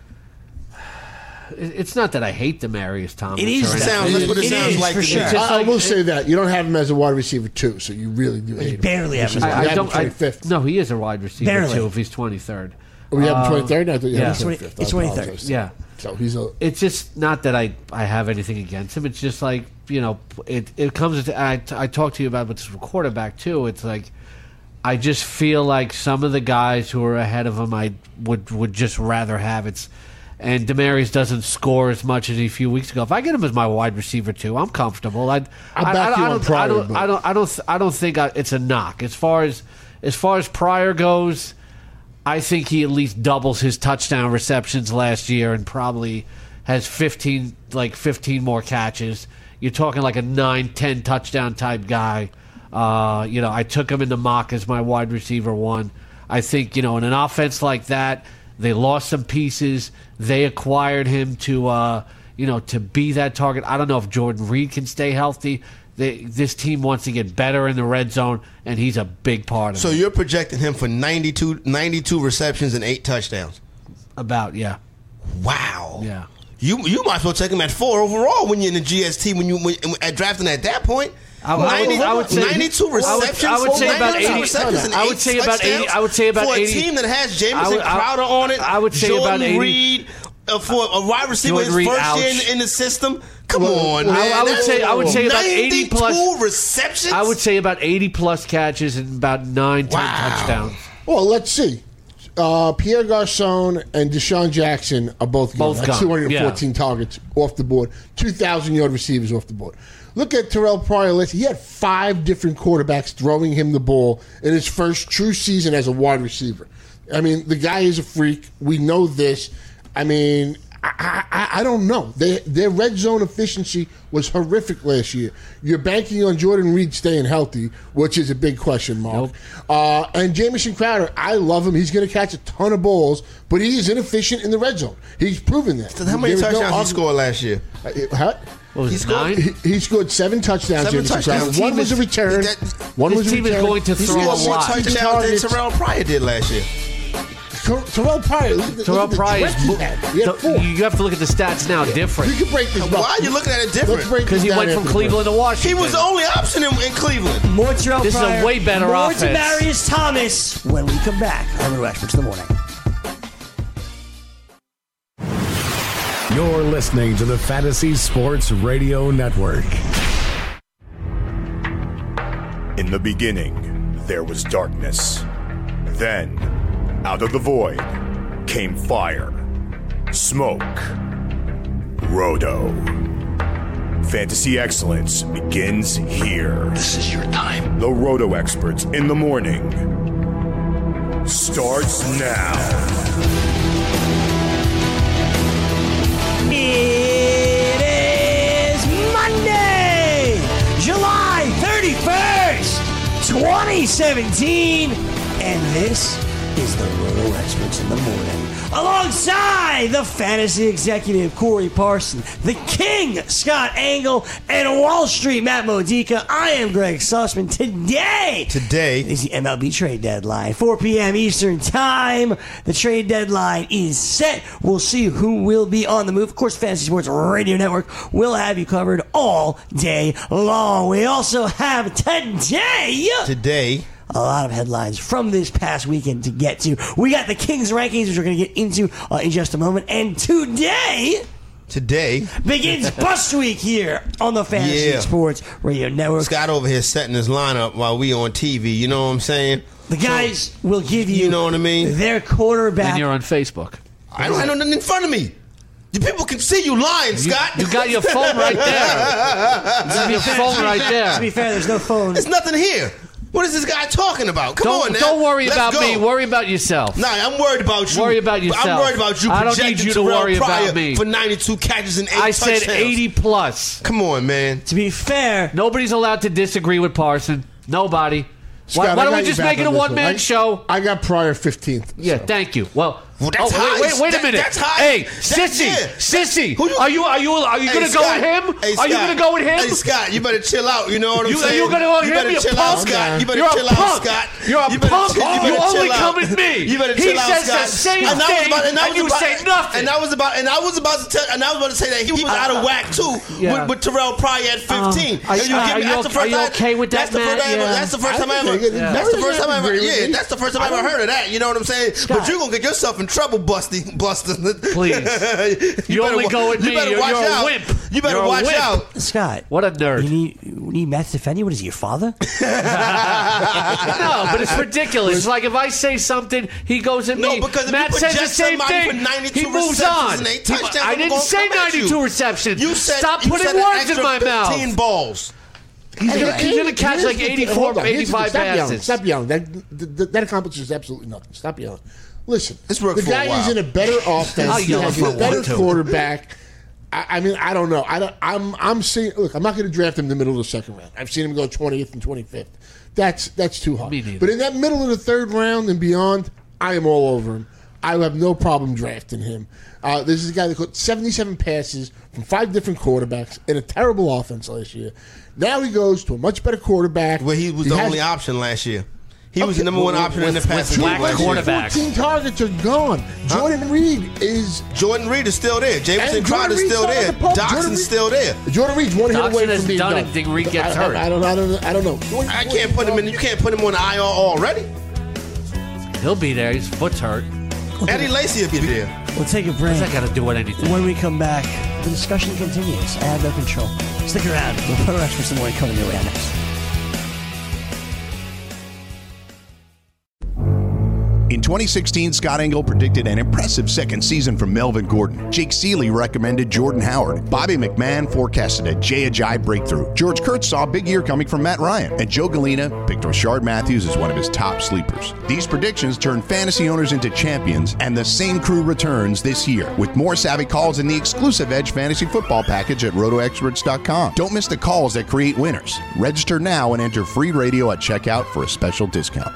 It's not that I hate Demaryius Thomas. It is. or anything. That's what it sounds like for to me. sure. It's just I will like- say that. You don't have him as a wide receiver, too, so you really do hate him. barely have him. You I have don't. him 25th. No, he is a wide receiver Barely. too. If he's 23rd, We have him 23rd? I thought you yeah. had him It's 25th. it's I 23rd. apologize. yeah. So he's a... It's just not that I have anything against him. It's just like, it comes to, I talked to you about with this quarterback too. It's like I just feel like some of the guys who are ahead of him I would just rather have. And Demaryius doesn't score as much as a few weeks ago. If I get him as my wide receiver too, I'm comfortable. I'll back you on Pryor, but- I don't think it's a knock. As far as Pryor goes, I think he at least doubles his touchdown receptions last year and probably has 15 more catches. You're talking like a 9-10 touchdown type guy. I took him in the mock as my wide receiver 1. I think, in an offense like that, they lost some pieces. They acquired him to be that target. I don't know if Jordan Reed can stay healthy. This team wants to get better in the red zone, and he's a big part of it. So you're projecting him for 92 receptions and 8 touchdowns. About, yeah. Wow. Yeah. You might as well take him at 4 overall when you're in the GST when at drafting at that point. I would say 92 receptions. I would say about 92 80. receptions and I would 8 say about 80. I would say about for 80 a team that has Jamison Crowder on it. I would say Jordan about 80. Reed for a wide receiver Jordan Reed, his first ouch. year in the system. Come on, man. I would say about 80 plus 92 receptions. I would say about 80 plus catches and about 9-10 touchdowns. Well, let's see. Pierre Garçon and Deshaun Jackson are both gone. Both gone. 214 targets off the board, 2,000-yard receivers off the board. Look at Terrell Pryor. He had 5 different quarterbacks throwing him the ball in his first true season as a wide receiver. I mean, the guy is a freak. We know this. I mean, I don't know. Their red zone efficiency was horrific last year. You're banking on Jordan Reed staying healthy, which is a big question mark. Nope. And Jamison Crowder, I love him. He's going to catch a ton of balls, but he is inefficient in the red zone. He's proven that. How many touchdowns he scored last year? What was it, 9? He scored 7 touchdowns. 7 touchdowns. One was a return. One was a team is return. going to He throw scored a more lot. touchdowns than Terrell Pryor did last year. Terrell Pryor. Terrell Pryor is. He had 4. You have to look at the stats now. Different. You can break this down. Why are you looking at it different? Because he went from Cleveland to Washington. He was the only option in Cleveland. More Terrell This is a Pryor, way better more offense. Demarius Thomas when we come back. I'm Rex for the morning. You're listening to the Fantasy Sports Radio Network. In the beginning, there was darkness. Then, out of the void, came fire, smoke, Roto. Fantasy excellence begins here. This is your time. The Roto experts in the morning starts now. It is Monday, July 31st, 2017, and this is the Roto Experts in the Morning. Alongside the fantasy executive Corey Parson, the king Scott Engel, and Wall Street Matt Modica, I am Greg Sussman. Today is the MLB trade deadline, 4 p.m. Eastern Time. The trade deadline is set. We'll see who will be on the move. Of course, Fantasy Sports Radio Network will have you covered all day long. We also have today a lot of headlines from this past weekend to get to. We got the Kings rankings, which we're going to get into in just a moment. And today begins Bust Week here on the Fantasy Sports Radio Network. Scott over here setting his lineup while we on TV. You know what I'm saying? The guys will give you know what I mean? Their quarterback. And you're on Facebook. I don't have nothing in front of me. The people can see you lying, Scott. You got your phone right there. You got your phone right there. To be fair, there's no phone. There's nothing here. What is this guy talking about? Come on now. Don't worry Let's about go. me. Worry about yourself. Nah, I'm worried about you. Worry about yourself. I'm worried about you. I don't need you to worry about me. For 92 catches and 8 touchdowns. I said 80 plus. Come on, man. To be fair, nobody's allowed to disagree with Parson. Nobody. Scott, why don't we just make it a one-man show? I got Pryor 15th. Yeah, thank you. Well, that's high. Wait a minute. That's high. Hey, Sissy, are you going to go with him? Hey, are you going to go with him? Hey, Scott, you better chill out. You know what I'm saying? Are you going to go with him? better chill out, Scott. You better chill out, Scott. You're a punk. You only come at me. You better chill out, Scott. He says the same thing, and you say nothing. And I was about to say that he was out of whack too with Terrell Pryor at 15. Are you okay with that, Matt? That's the first time I ever. That's the first time I ever. Yeah, that's the first time I ever heard of that. You know what I'm saying? But you're gonna get yourself in trouble, Buster. Please. You only go with me. You're a wimp. You better watch out. Scott. What a nerd. You need Matt to defend you? What is he, your father? No, but it's ridiculous. It's like if I say something, he goes at me. No, because Matt says the same thing. He moves on. I didn't say 92 receptions. You said stop putting words in my mouth. 15 balls. He's going to catch like 84, 85 passes. Stop yelling. That accomplishes absolutely nothing. Stop yelling. Listen, the guy is in a better offense. He has a better quarterback. I mean, I don't know. I'm seeing. Look, I'm not going to draft him in the middle of the second round. I've seen him go 20th and 25th. That's too hard. But in that middle of the third round and beyond, I am all over him. I have no problem drafting him. This is a guy that caught 77 passes from 5 different quarterbacks in a terrible offense last year. Now he goes to a much better quarterback. Well, he was the only option last year. He was the number one option in the past. black quarterbacks. 14 targets are gone. Jordan Reed is still there. Jamison Crowder's still there. Doxson's still there. Jordan Reed's one hit away Doxson from being has done done. anything Reed gets hurt. I don't know. I can't put him in. You can't put him on the IR already. He'll be there. His foot's hurt. Eddie Lacy will be there. We'll take a break. What's that got to do with anything? When we come back, the discussion continues. I have no control. Stick around. We'll put our extra some more coming your way next. In 2016, Scott Engel predicted an impressive second season from Melvin Gordon. Jake Seeley recommended Jordan Howard. Bobby McMahon forecasted a Jay Ajayi breakthrough. George Kurtz saw a big year coming from Matt Ryan. And Joe Galena picked Rashard Matthews as one of his top sleepers. These predictions turned fantasy owners into champions, and the same crew returns this year with more savvy calls in the exclusive Edge Fantasy Football package at RotoExperts.com. Don't miss the calls that create winners. Register now and enter free radio at checkout for a special discount.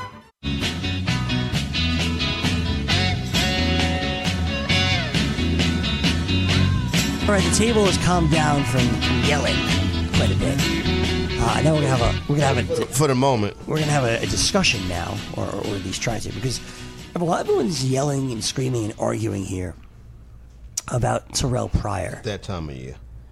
All right, the table has calmed down from yelling quite a bit. Now we're gonna have a discussion now, or at least try to, because everyone's yelling and screaming and arguing here about Terrell Pryor. That time of year.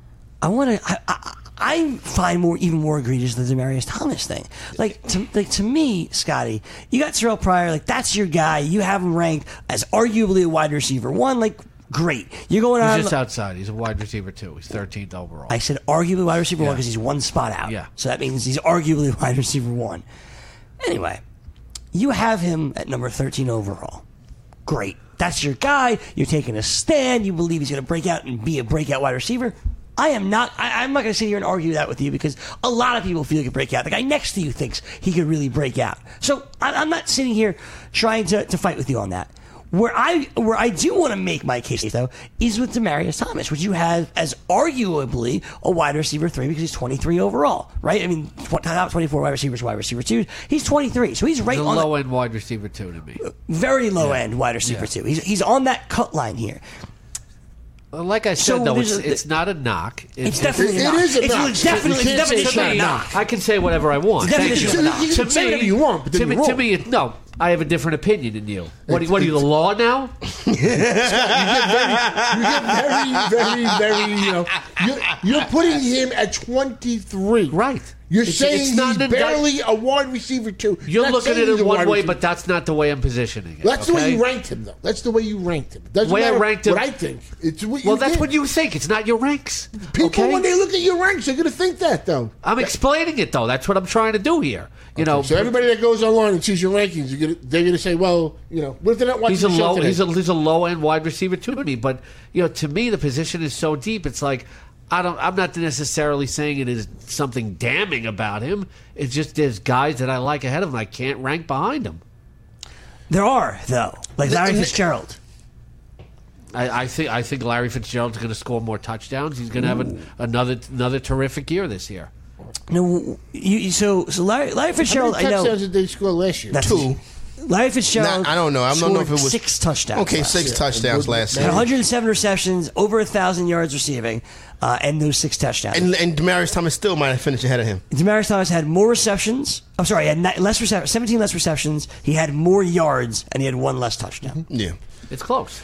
I find even more egregious the Demaryius Thomas thing. To me, Scotty, you got Terrell Pryor. Like, that's your guy. You have him ranked as arguably a wide receiver one. Like, great. You're going on. He's just outside. He's a wide receiver 2. He's 13th overall. I said arguably wide receiver 1 because he's one spot out. Yeah. So that means he's arguably wide receiver 1. Anyway, you have him at number 13 overall. Great. That's your guy. You're taking a stand. You believe he's going to break out and be a breakout wide receiver. I'm not going to sit here and argue that with you, because a lot of people feel he could break out. The guy next to you thinks he could really break out. So I'm not sitting here trying to fight with you on that. Where I do want to make my case, though, is with Demaryius Thomas, which you have as arguably a wide receiver 3 because he's 23 overall, right? I mean, top 24 wide receivers, wide receiver 2. He's 23, so he's right on the low-end wide receiver 2 to me. Very low-end wide receiver 2. He's on that cut line here. Like I said, though, it's not a knock. It's definitely a knock. It is a knock. It's definitely a knock. I can say whatever I want. It's definitely a knock. You can say whatever you want, but then you're wrong. To me, no. I have a different opinion than you. What are you, the law now? You get very, you're putting him at 23. Right. You're saying he's barely a wide receiver 2. You're looking at it one way, but that's not the way I'm positioning it. That's the way you ranked him, though. That's the way you ranked him. Doesn't the way matter I ranked him. what I think. It's what well, that's what you think. It's not your ranks. People, when they look at your ranks, they're going to think that, though. I'm explaining it, though. That's what I'm trying to do here. You know, so everybody that goes online and sees your rankings, they're going to say, well, what if they're not watching the show today? He's a low-end wide receiver to me, but to me, the position is so deep. It's like I'm not necessarily saying it is something damning about him. It's just there's guys that I like ahead of him. I can't rank behind him. There are, though, like Larry Fitzgerald. I think Larry Fitzgerald's going to score more touchdowns. He's going to have another terrific year this year. No, so Larry Fitzgerald. How many touchdowns did they score last year? 2. Larry Fitzgerald. I don't know. I don't know if it was 6 touchdowns. Okay, 6 touchdowns last year. 107 receptions, over 1,000 yards receiving, and those 6 touchdowns. And Demaryius Thomas still might have finished ahead of him. Demaryius Thomas had more receptions. I'm sorry, he had 17 less receptions. He had more yards, and he had 1 less touchdown. Yeah, it's close.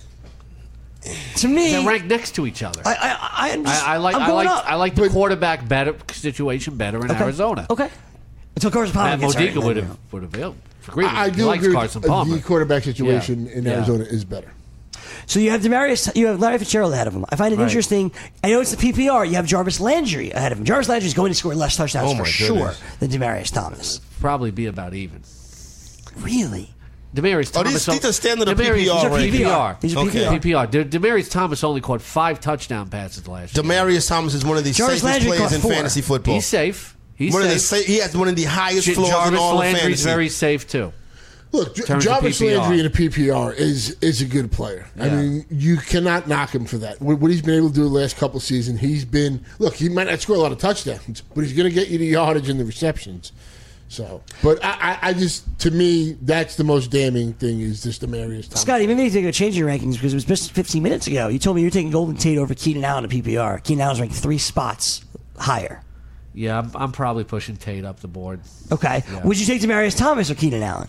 To me, they're ranked next to each other. I like the quarterback situation better in Arizona. Okay, until Carson Palmer gets hurt. Matt Modica would have agreed. I do agree. Carson Palmer. The quarterback situation in Arizona is better. So you have Larry Fitzgerald ahead of him. I find it interesting. I know it's the PPR. You have Jarvis Landry ahead of him. Jarvis Landry is going to score less touchdowns for sure than Demaryius Thomas. Probably be about even. Really? Demaryius Thomas. These are standard of PPR. These are PPR. Demaryius Thomas only caught 5 touchdown passes last year. Demaryius Thomas is one of the safest players in fantasy football. He's safe. He has one of the highest floors in all of fantasy. Landry's very safe too. Look, Jarvis Landry in a PPR is a good player. Yeah. I mean, you cannot knock him for that. What he's been able to do the last couple of seasons, he might not score a lot of touchdowns, but he's going to get you the yardage and the receptions. So, but I just, to me, that's the most damning thing is this Demaryius Thomas. Scotty, maybe you need to change your rankings because it was just 15 minutes ago. You told me you're taking Golden Tate over Keenan Allen at PPR. Keenan Allen's ranked 3 spots higher. Yeah, I'm probably pushing Tate up the board. Okay. Yeah. Would you take Demaryius Thomas or Keenan Allen?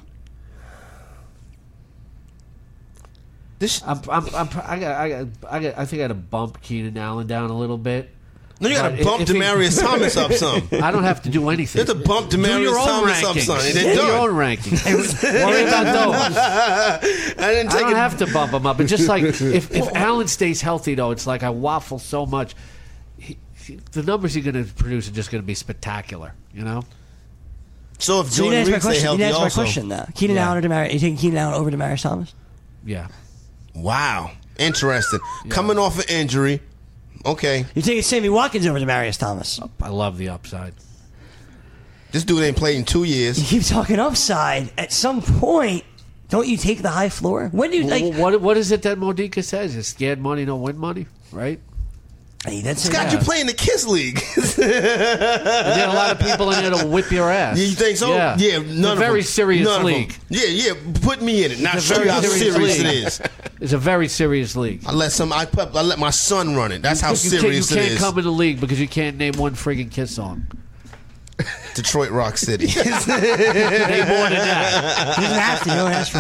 I think I got to bump Keenan Allen down a little bit. No, you got to bump Demaryius Thomas up some. I don't have to do anything. You have to bump Demaryius Thomas up some. Do your own rankings. Worry about those. I don't have to bump him up. It's just like if Allen stays healthy, though, it's like I waffle so much. The numbers you're going to produce are just going to be spectacular, you know? So if Jordan Reed stay healthy also. You didn't answer my question, though. Keenan Allen or Demaryius? Are you taking Keenan Allen over Demaryius Thomas? Yeah. Wow. Interesting. Yeah. Coming off an injury. Okay. You're taking Sammy Watkins over Demaryius Thomas. I love the upside. This dude ain't played in 2 years. You keep talking upside. At some point, don't you take the high floor? When do you like? What is it that Modica says? Is scared money don't win money, right? Hey, that's Scott, you play in the Kiss League. There are a lot of people in there to whip your ass. You think so? Yeah, none of them. Very serious league. Yeah. Put me in it. Not show you how serious it is. It's a very serious league. I let my son run it. That's how serious it is. You can't come in the league because you can't name one friggin' Kiss song. Detroit Rock City. Name more than that. He doesn't have to. No one has for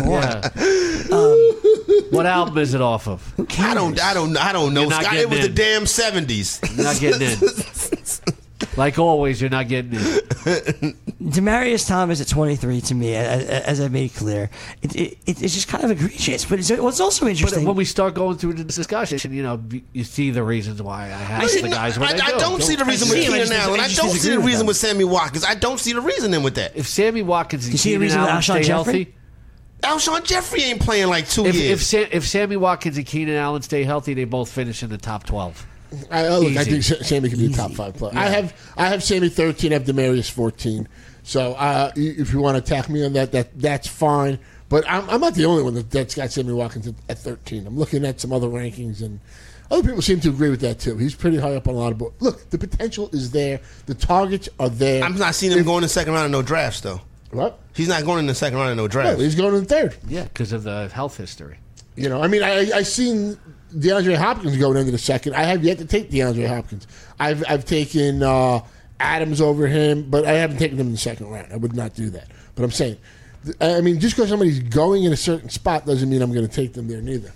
one. What album is it off of? Who cares? I don't know. Scott, it was the damn 70s. You're not getting in. Like always, you're not getting in. Demaryius Thomas at 23, to me, as I made clear, it's just kind of egregious. But what's also interesting... But when we start going through the discussion, you see the reasons why I have the guys where they go. I don't see the reason with Keenan Allen. I don't see the reason with Sammy Watkins. I don't see the reasoning with that. If Sammy Watkins and Keenan Allen stay healthy... Alshon Jeffrey ain't playing like 2 years. If Sammy Watkins and Keenan Allen stay healthy, they both finish in the top 12. I think Sammy can be a top 5 player. Yeah. I have Sammy 13. I have Demaryius 14. So if you want to attack me on that's fine. But I'm not the only one that's got Sammy Watkins at 13. I'm looking at some other rankings, and other people seem to agree with that too. He's pretty high up on a lot of boards. Look, the potential is there. The targets are there. I'm not seeing him going in the second round of no drafts, though. What? He's not going in the second round of no drafts. No, he's going in the third. Yeah, because of the health history. I seen DeAndre Hopkins going into the second. I have yet to take DeAndre Hopkins. I've taken Adams over him, but I haven't taken him in the second round. I would not do that. But I'm saying, just because somebody's going in a certain spot doesn't mean I'm going to take them there neither.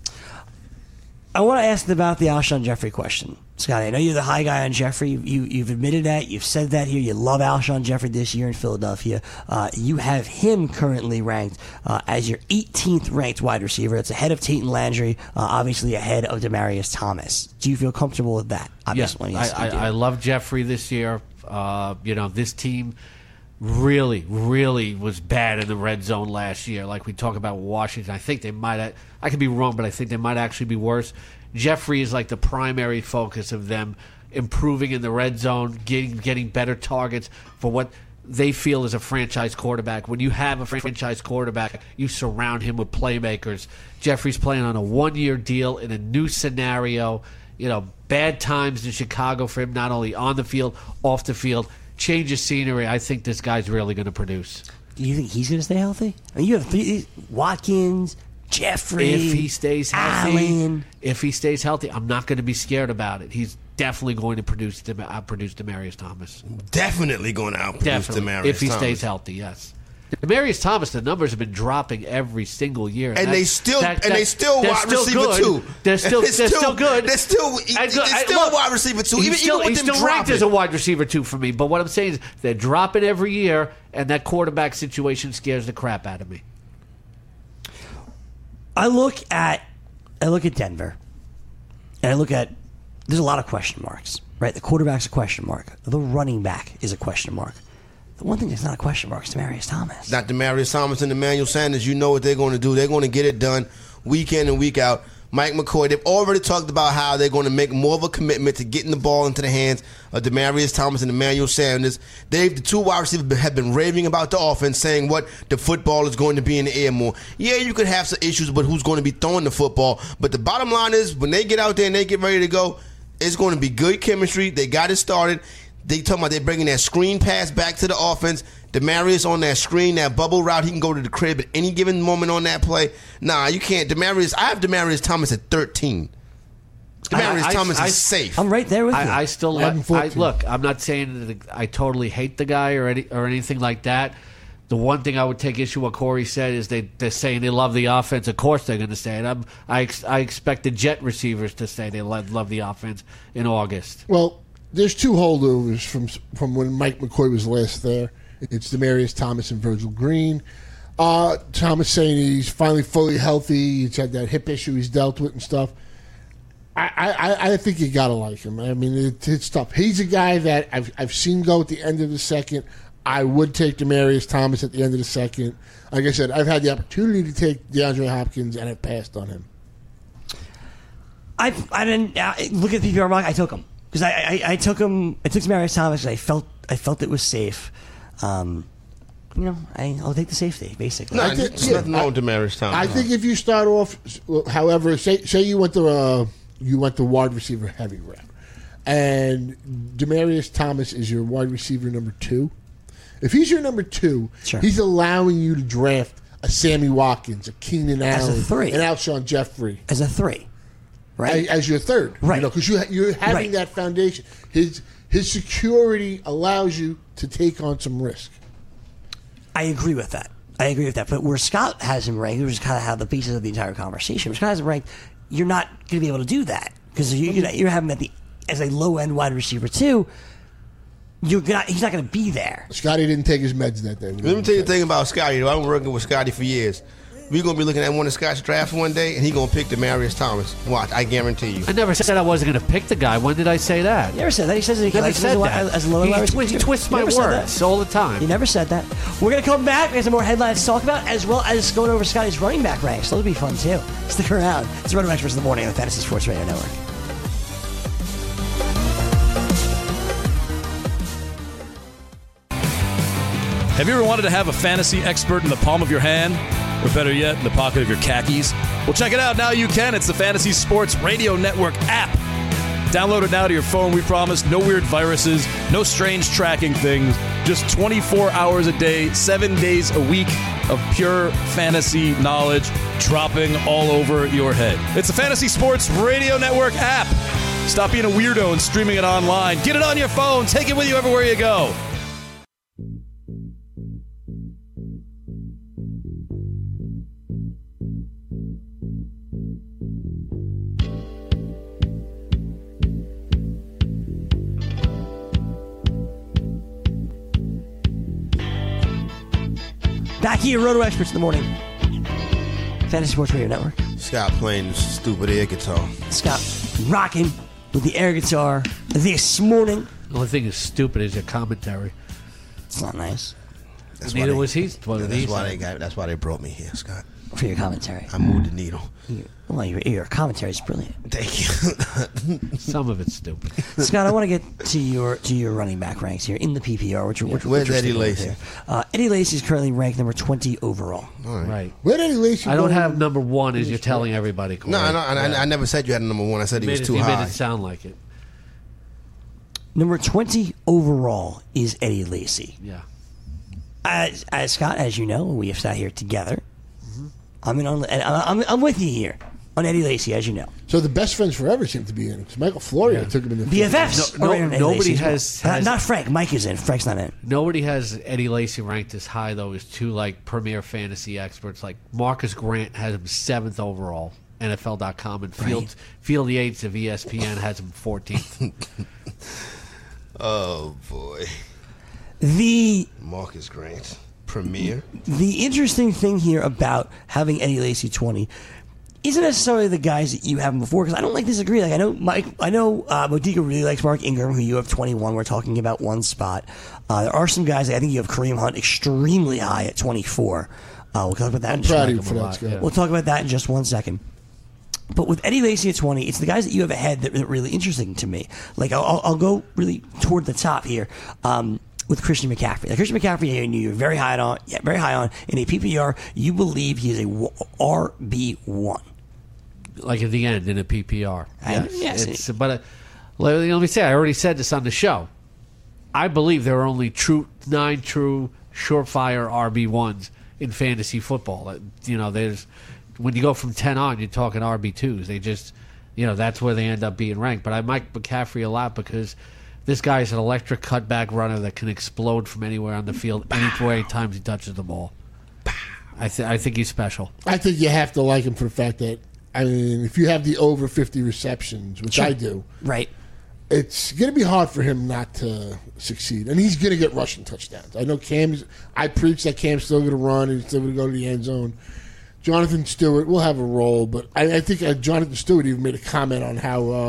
I want to ask about the Alshon Jeffrey question. Scotty, I know you're the high guy on Jeffrey. You've admitted that. You've said that here. You love Alshon Jeffrey this year in Philadelphia. You have him currently ranked as your 18th ranked wide receiver. It's ahead of Tate and Landry, obviously ahead of Demaryius Thomas. Do you feel comfortable with that? Obviously, yes, I love Jeffrey this year. This team really, really was bad in the red zone last year. Like we talk about Washington, I think they might. I could be wrong, but I think they might actually be worse. Jeffrey is like the primary focus of them improving in the red zone, getting better targets for what they feel is a franchise quarterback. When you have a franchise quarterback, you surround him with playmakers. Jeffrey's playing on a 1-year deal in a new scenario. Bad times in Chicago for him, not only on the field, off the field. Change of scenery. I think this guy's really going to produce. Do you think he's going to stay healthy? You have Watkins, Jeffrey, if he stays healthy, Allen. If he stays healthy, I'm not going to be scared about it. He's definitely going to outproduce Demaryius Thomas. Definitely going to outproduce Demaryius Thomas. If he stays healthy, yes. Demaryius Thomas, the numbers have been dropping every single year, and they still wide receiver too. They're still good. They're still wide receiver too. Even with them he's still ranked as a wide receiver too for me. But what I'm saying is they're dropping every year, and that quarterback situation scares the crap out of me. I look at Denver, and there's a lot of question marks, right? The quarterback's a question mark. The running back is a question mark. The one thing that's not a question mark is Demaryius Thomas. Not Demaryius Thomas and Emmanuel Sanders. You know what they're going to do. They're going to get it done week in and week out. Mike McCoy, they've already talked about how they're going to make more of a commitment to getting the ball into the hands of Demaryius Thomas and Emmanuel Sanders. The two wide receivers have been raving about the offense, saying what the football is going to be in the air more. Yeah, you could have some issues with who's going to be throwing the football, but the bottom line is when they get out there and they get ready to go, it's going to be good chemistry. They got it started. They talking about they're bringing that screen pass back to the offense. Demaryius on that screen, that bubble route, he can go to the crib at any given moment on that play. Nah, you can't. I have Demaryius Thomas at 13. Demaryius Thomas is safe. I'm right there with you. I still I'm 14. look. I'm not saying that I totally hate the guy or anything like that. The one thing I would take issue with what Corey said is they're saying they love the offense. Of course they're going to say it. I expect the Jet receivers to say they love the offense in August. Well, there's two holdovers from when Mike McCoy was last there. It's Demaryius Thomas and Virgil Green. Thomas saying he's finally fully healthy. He's had that hip issue he's dealt with and stuff. I think you got to like him. I mean, it's tough. He's a guy that I've seen go at the end of the second. I would take Demaryius Thomas at the end of the second. Like I said, I've had the opportunity to take DeAndre Hopkins, and I've passed on him. I didn't look at the PPR mock. I took him because I took him. I took Demaryius Thomas. I felt it was safe. I'll take the safety basically. No, there's nothing wrong with Demaryius Thomas. I think if you start off, however, say you went to wide receiver heavy route, and Demaryius Thomas is your wide receiver number 2. If he's your number 2, sure, he's allowing you to draft a Sammy Watkins, a Keenan Allen, as a 3, and Alshon Jeffrey as a 3, right? As your 3rd, right? Because you're having that foundation. His security allows you to take on some risk. I agree with that. But where Scott has him ranked, which is kind of how the pieces of the entire conversation, where Scott has him ranked, you're not going to be able to do that because you're having him as a low end wide receiver 2. He's not going to be there. Scotty didn't take his meds that day. Let me tell you the thing about Scotty. I've been working with Scotty for years. We're going to be looking at one of Scott's drafts one day, and he's going to pick Demaryius Thomas. Watch, I guarantee you. I never said I wasn't going to pick the guy. When did I say that? You never said that. He says that he likes him as a low end wide receiver. He twists my words all the time. He never said that. We're going to come back. We have some more headlines to talk about, as well as going over Scotty's running back ranks. That'll be fun, too. Stick around. It's the Running Experts in the Morning on the Fantasy Sports Radio Network. Have you ever wanted to have a fantasy expert in the palm of your hand? Or better yet, in the pocket of your khakis? Well, check it out. Now you can. It's the Fantasy Sports Radio Network app. Download it now to your phone, we promise. No weird viruses, no strange tracking things. Just 24 hours a day, 7 days a week of pure fantasy knowledge dropping all over your head. It's the Fantasy Sports Radio Network app. Stop being a weirdo and streaming it online. Get it on your phone. Take it with you everywhere you go. Back here, Roto Experts in the Morning. Fantasy Sports Radio Network. Scott playing stupid air guitar. Scott rocking with the air guitar this morning. The only thing that's stupid is your commentary. It's not nice. Neither was he. That's why they brought me here, Scott. For your commentary. I moved the needle. Your commentary is brilliant. Thank you. Some of it's stupid. Scott, I want to get to your running back ranks here in the PPR. Where's Eddie Lacy? Eddie Lacy is currently ranked number 20 overall. All right. Where did Eddie Lacy? I don't have number 1 as you're telling everybody. Corey. No, I never said you had a number 1. I said he was too high. high. He made it sound like it. Number 20 overall is Eddie Lacy. Yeah. As Scott, as you know, we have sat here together. I'm with you here on Eddie Lacy, as you know. So the best friends forever seem to be in. Because Michael Florio took him in the BFFs. Nobody has not Frank. Mike is in. Frank's not in. Nobody has Eddie Lacy ranked as high though as two premier fantasy experts. Like Marcus Grant has him 7th overall. NFL.com and Field Yates of ESPN has him 14th. Oh boy. Marcus Grant. Premier. The interesting thing here about having Eddie Lacy 20 isn't necessarily the guys that you have him before, because I don't disagree. Like I know Modica really likes Mark Ingram, who you have 21. We're talking about one spot. There are some guys. I think you have Kareem Hunt extremely high at 24. We'll talk about that in just We'll talk about that in just 1 second. But with Eddie Lacy at 20, it's the guys that you have ahead that are really interesting to me. Like I'll go really toward the top here. With Christian McCaffrey. Christian McCaffrey, you're very high on in a PPR. You believe he is a RB1. Like at the end in a PPR. Yes. But let me say, I already said this on the show. I believe there are only 9 true surefire RB1s in fantasy football. There's when you go from 10 on, you're talking RB2s. that's where they end up being ranked. But I like McCaffrey a lot because this guy is an electric cutback runner that can explode from anywhere on the field, any times he touches the ball. I think he's special. I think you have to like him for the fact that, if you have the over 50 receptions, which I do, right, it's going to be hard for him not to succeed. And he's going to get rushing touchdowns. I know I preach that Cam's still going to run and he's still going to go to the end zone. Jonathan Stewart will have a role, but I think Jonathan Stewart even made a comment on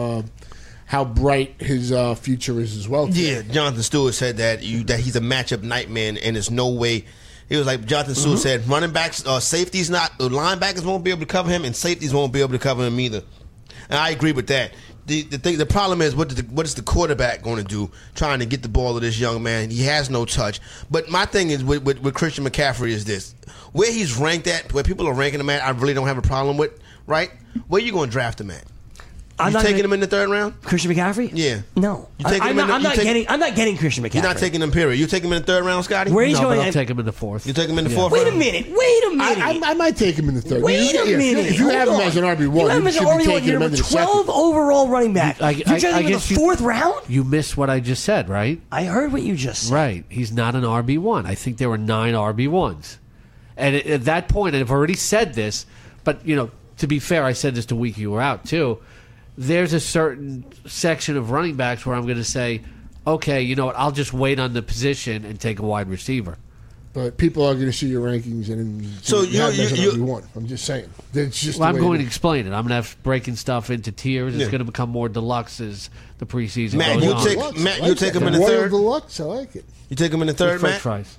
how bright his future is as well. Yeah, Jonathan Stewart said that he's a matchup nightmare, and there's no way. It was like Jonathan Stewart said, running backs, safeties linebackers won't be able to cover him, and safeties won't be able to cover him either. And I agree with that. The problem is, what is the quarterback going to do trying to get the ball to this young man? He has no touch. But my thing is with Christian McCaffrey is this. Where he's ranked at, where people are ranking him at, I really don't have a problem with, right? Where you going to draft him at? You taking him in the third round? Christian McCaffrey? Yeah. No. I'm not getting Christian McCaffrey. You're not taking him, period. You take him in the third round, Scotty? Where he's going? I'll take him in the fourth. You take him in the fourth round? Wait a minute. I might take him in the third. Wait a minute. If you have him as an RB1, you should be taking him in the second. 12 overall running back. You're taking him in the fourth round? You missed what I just said, right? I heard what you just said. Right. He's not an RB1. I think there were 9 RB1s. And at that point, and I've already said this, but, to be fair, I said this the week you were out, too. There's a certain section of running backs where I'm going to say, okay, you know what, I'll just wait on the position and take a wide receiver. But people are going to see your rankings and so you want. I'm just saying. I'm going to explain it. I'm going to have breaking stuff into tiers. It's going to become more deluxe as the preseason goes on. Matt, you take him in the third? Deluxe, I like it. You take him in the third, Matt? Fries.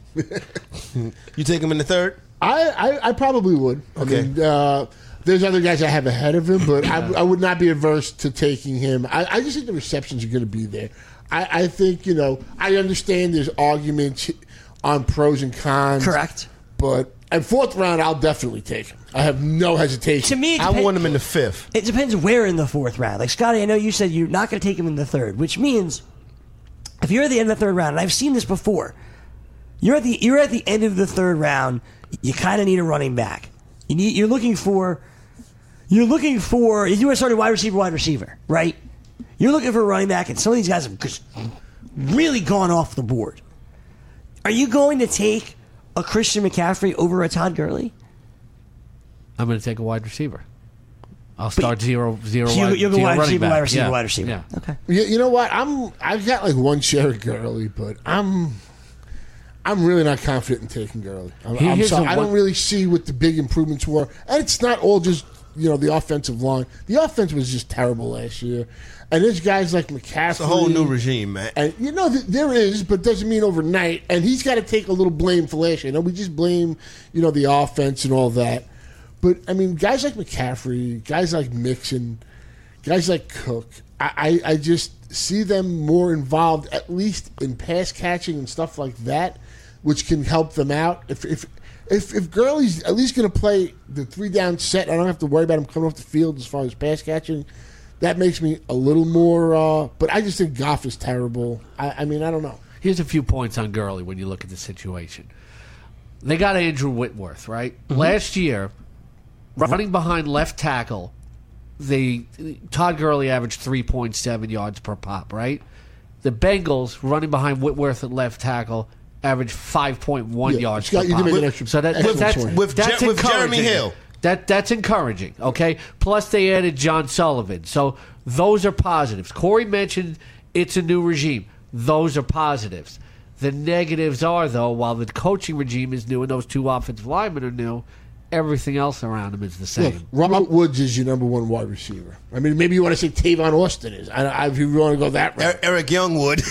You take him in the third? I probably would. Okay. There's other guys I have ahead of him, but I would not be averse to taking him. I just think the receptions are going to be there. I think, I understand there's arguments on pros and cons. Correct. But at fourth round, I'll definitely take him. I have no hesitation. To me, I want him in the fifth. It depends where in the fourth round. Like, Scotty, I know you said you're not going to take him in the third, which means if you're at the end of the third round, and I've seen this before, you're at the end of the third round, you kind of need a running back. You're looking for if you want to start a wide receiver, right? You're looking for a running back, and some of these guys have just really gone off the board. Are you going to take a Christian McCaffrey over a Todd Gurley? I'm going to take a wide receiver. I'll start zero You'll go wide receiver. Yeah. Okay. You know what? I've got like one share of Gurley, but I'm really not confident in taking Gurley. I'm sorry. I don't really see what the big improvements were, and it's not all just the offensive line. The offense was just terrible last year, and there's guys like McCaffrey. It's a whole new regime, man. And there is, but doesn't mean overnight. And he's got to take a little blame for last year. We just blame the offense and all that. But I mean, guys like McCaffrey, guys like Mixon, guys like Cook, I just see them more involved, at least in pass catching and stuff like that, which can help them out. If Gurley's at least going to play the 3-down set, I don't have to worry about him coming off the field as far as pass catching. That makes me a little more. But I just think Goff is terrible. I mean, I don't know. Here's a few points on Gurley when you look at the situation. They got Andrew Whitworth, right? Mm-hmm. Last year, running behind left tackle, Todd Gurley averaged 3.7 yards per pop, right? The Bengals, running behind Whitworth at left tackle, averaged 5.1 yards per pop. So that's with Jeremy Hill. That's encouraging, okay? Plus, they added John Sullivan. So those are positives. Corey mentioned it's a new regime. Those are positives. The negatives are, though, while the coaching regime is new and those 2 offensive linemen are new, everything else around him is the same. Look, Robert Woods is your number 1 wide receiver. I mean, maybe you want to say Tavon Austin is. If you want to go that route. Eric Youngwood.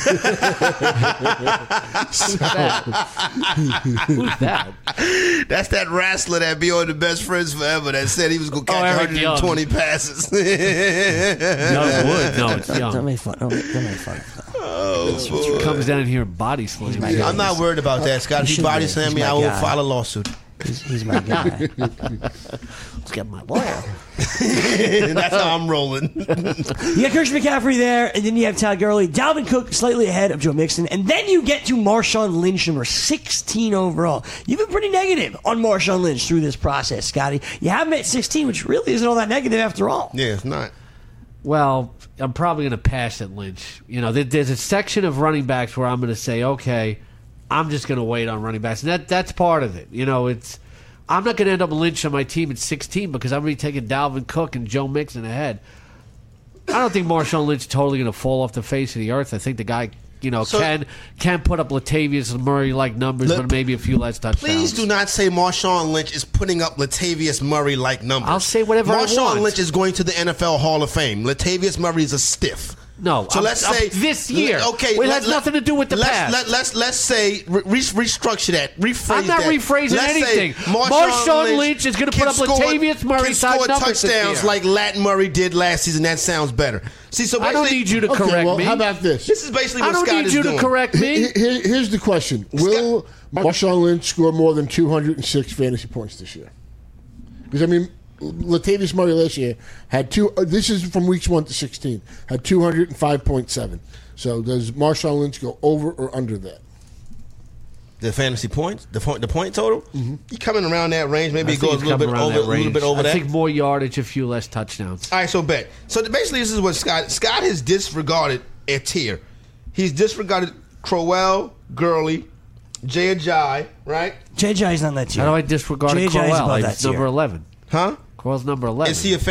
Who's that? That's that wrestler that be on the Best Friends Forever that said he was going to catch 120 passes. Youngwood. No, it's Young. Don't make fun. Don't make fun. He comes down here and body slams. I'm not worried about that, Scott. If he body slam me, I will file a lawsuit. He's my guy. Let's get my lawyer. That's how I'm rolling. You got Christian McCaffrey there, and then you have Todd Gurley. Dalvin Cook slightly ahead of Joe Mixon, and then you get to Marshawn Lynch, number 16 overall. You've been pretty negative on Marshawn Lynch through this process, Scotty. You have him at 16, which really isn't all that negative after all. Yeah, it's not. Well, I'm probably going to pass at Lynch. You know, there's a section of running backs where I'm going to say, okay, I'm just going to wait on running backs. And that's part of it. You know, I'm not going to end up Lynch on my team at 16 because I'm going to be taking Dalvin Cook and Joe Mixon ahead. I don't think Marshawn Lynch is totally going to fall off the face of the earth. I think the guy, you know, can put up Latavius Murray-like numbers, but maybe a few less touchdowns. Please do not say Marshawn Lynch is putting up Latavius Murray-like numbers. I'll say whatever I want. Marshawn Lynch is going to the NFL Hall of Fame. Latavius Murray is a stiff. No, so let's say this year. Okay, it has nothing to do with the past. Let's say restructure that. Rephrase I'm not that. rephrasing anything. Marshawn Lynch is going to put up Latavius Murray-type numbers touchdowns like Lat Murray did last season. That sounds better. See, so I don't need you to correct me. How about this? This is basically what Scott is doing. I don't need you to correct me. Here's the question: will Marshawn Lynch score more than 206 fantasy points this year? Because I mean, Latavius Murray last year had this is from weeks 1 to 16, had 205.7. So does Marshawn Lynch go over or under that? The fantasy points, the point total, you coming around that range. Maybe it goes a little bit over that. I think more yardage, a few less touchdowns. All right, so bet. So basically, this is what Scott has disregarded a tier. He's disregarded Crowell, Gurley, Jay Ajayi, right? Jay Ajayi's not that tier. How do I disregard Crowell? He's number 11. Huh? Crowell's number 11. Is he an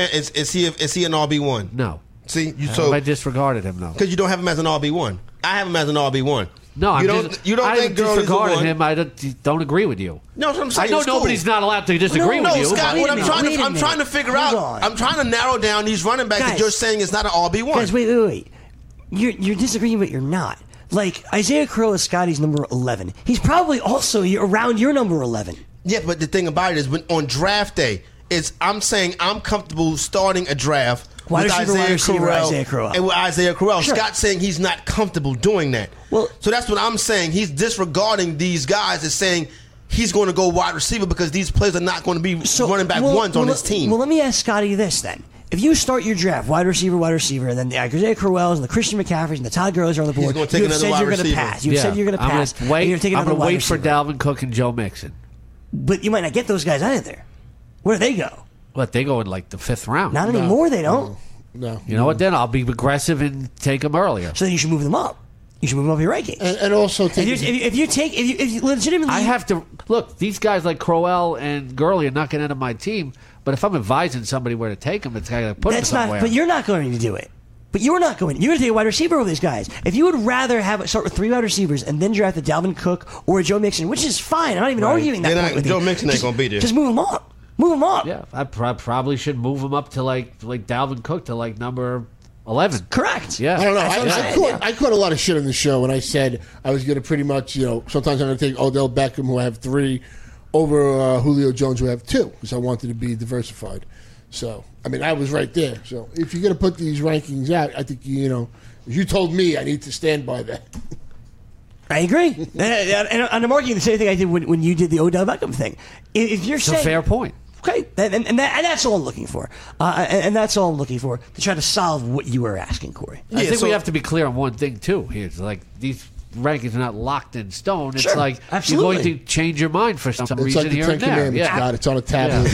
RB1? No. See, so I disregarded him, though. Because you don't have him as an RB1. I have him as an RB1. No, you don't think Gurley's disregarded him. I don't agree with you. No, that's what I'm saying. I know nobody's not allowed to disagree with you. No, Scott, what I'm trying to figure out, I'm trying to narrow down these running backs that you're saying is not an RB1. Guys, wait. You're disagreeing, but you're not. Like, Isaiah Crowell is Scotty's number 11. He's probably also around your number 11. Yeah, but the thing about it is, when on draft day, I'm saying I'm comfortable starting a draft with Isaiah Crowell. And with Isaiah Crowell. Sure. Scott's saying he's not comfortable doing that. Well, so that's what I'm saying. He's disregarding these guys and saying he's going to go wide receiver because these players are not going to be running back ones on his team. Well, let me ask Scotty this then. If you start your draft wide receiver, and then the Isaiah Crowells and the Christian McCaffreys and the Todd Gurley's are on the board, you've said you're going to pass. You've said you're going to pass. I'm going to wait for Dalvin Cook and Joe Mixon. But you might not get those guys either. Where do they go? What, they go in like the 5th round? Not anymore, they don't. No. You know what, then? I'll be aggressive and take them earlier. So then you should move them up. You should move them up your rankings. And also, if you legitimately... I have to... Look, these guys like Crowell and Gurley are not going to end up my team, but if I'm advising somebody where to take them, it's got to put them somewhere. But you're not going to do it. You're going to take a wide receiver over these guys. If you would rather start with 3 wide receivers and then draft a Dalvin Cook or a Joe Mixon, which is fine. I'm not even arguing that point with Joe Mixon ain't going to be there. Just move them up. Move them up. Yeah, I probably should move them up to like Dalvin Cook to like number 11. Correct. Yeah. I don't know. I caught a lot of shit on the show when I said I was going to pretty much, sometimes I'm going to take Odell Beckham, who I have 3, over Julio Jones, who I have 2, because I wanted to be diversified. So, I mean, I was right there. So, if you're going to put these rankings out, I think, you told me I need to stand by that. I agree. and I'm arguing the same thing I did when you did the Odell Beckham thing. If you're saying... It's a fair point. Okay, and that's all I'm looking for. And that's all I'm looking for, to try to solve what you were asking, Corey. I think we have to be clear on one thing, too. Here, it's like these rankings are not locked in stone. It's like absolutely. You're going to change your mind for some reason like the here and there. God, it's on a tablet.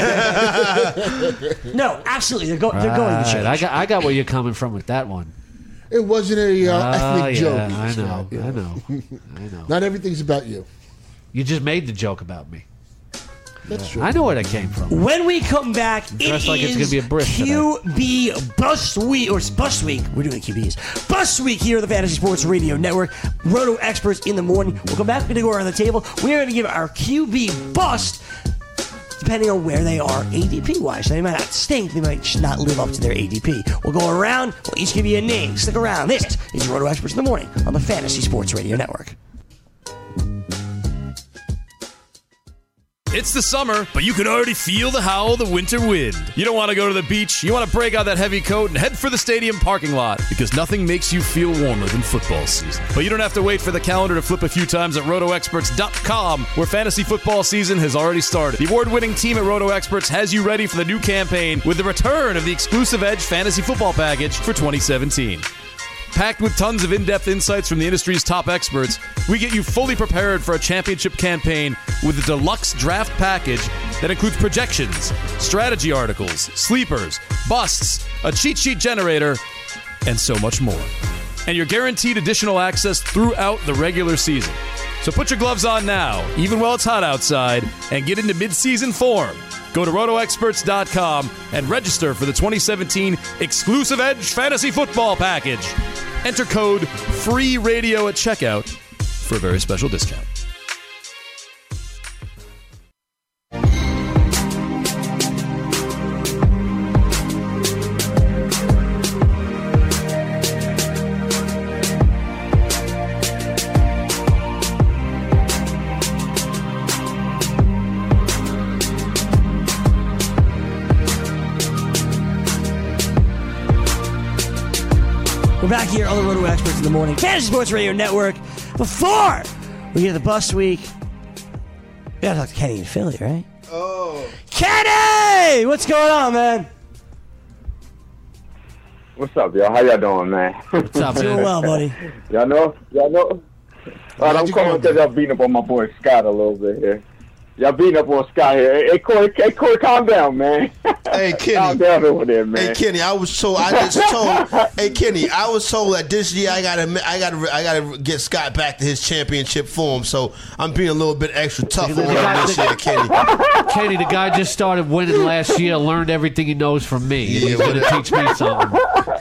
Yeah. No, absolutely. They're going to change. I got where you're coming from with that one. It wasn't a ethnic joke. I know. Not everything's about you. You just made the joke about me. That's true. I know where that came from. When we come back, it's going to be a brisk QB Bust Week, or Bust Week. We're doing QBs. Bust Week here on the Fantasy Sports Radio Network. Roto Experts in the morning. We'll come back. We're going to go around the table. We're going to give our QB Bust, depending on where they are ADP-wise. So they might not stink. They might just not live up to their ADP. We'll go around. We'll each give you a name. Stick around. This is Roto Experts in the morning on the Fantasy Sports Radio Network. It's the summer, but you can already feel the howl of the winter wind. You don't want to go to the beach. You want to break out that heavy coat and head for the stadium parking lot, because nothing makes you feel warmer than football season. But you don't have to wait for the calendar to flip a few times at RotoExperts.com, where fantasy football season has already started. The award-winning team at Roto Experts has you ready for the new campaign with the return of the exclusive Edge Fantasy Football Package for 2017. Packed with tons of in-depth insights from the industry's top experts, we get you fully prepared for a championship campaign with the deluxe draft package that includes projections, strategy articles, sleepers, busts, a cheat sheet generator, and so much more. And you're guaranteed additional access throughout the regular season. So put your gloves on now, even while it's hot outside, and get into mid-season form. Go to rotoexperts.com and register for the 2017 Exclusive Edge Fantasy Football Package. Enter code FREERADIO at checkout for a very special discount. We're back here on the Roto Experts in the Morning Fantasy Sports Radio Network. Before we get to the bust week, we gotta talk to Kenny in Philly, right? Oh. Kenny! What's going on, man? What's up, y'all? How y'all doing, man? What's up, man? Doing well, buddy. Y'all know? I'm calling because y'all beating up on my boy Scott a little bit here. Y'all beating up on Scott here. Hey, Corey, calm down, man. Hey, Kenny. Calm down over there, man. Hey, Kenny, I was told that this year I gotta get Scott back to his championship form. So I'm being a little bit extra tough on him this year, Kenny. Kenny, the guy just started winning last year, learned everything he knows from me. He's going to teach me something.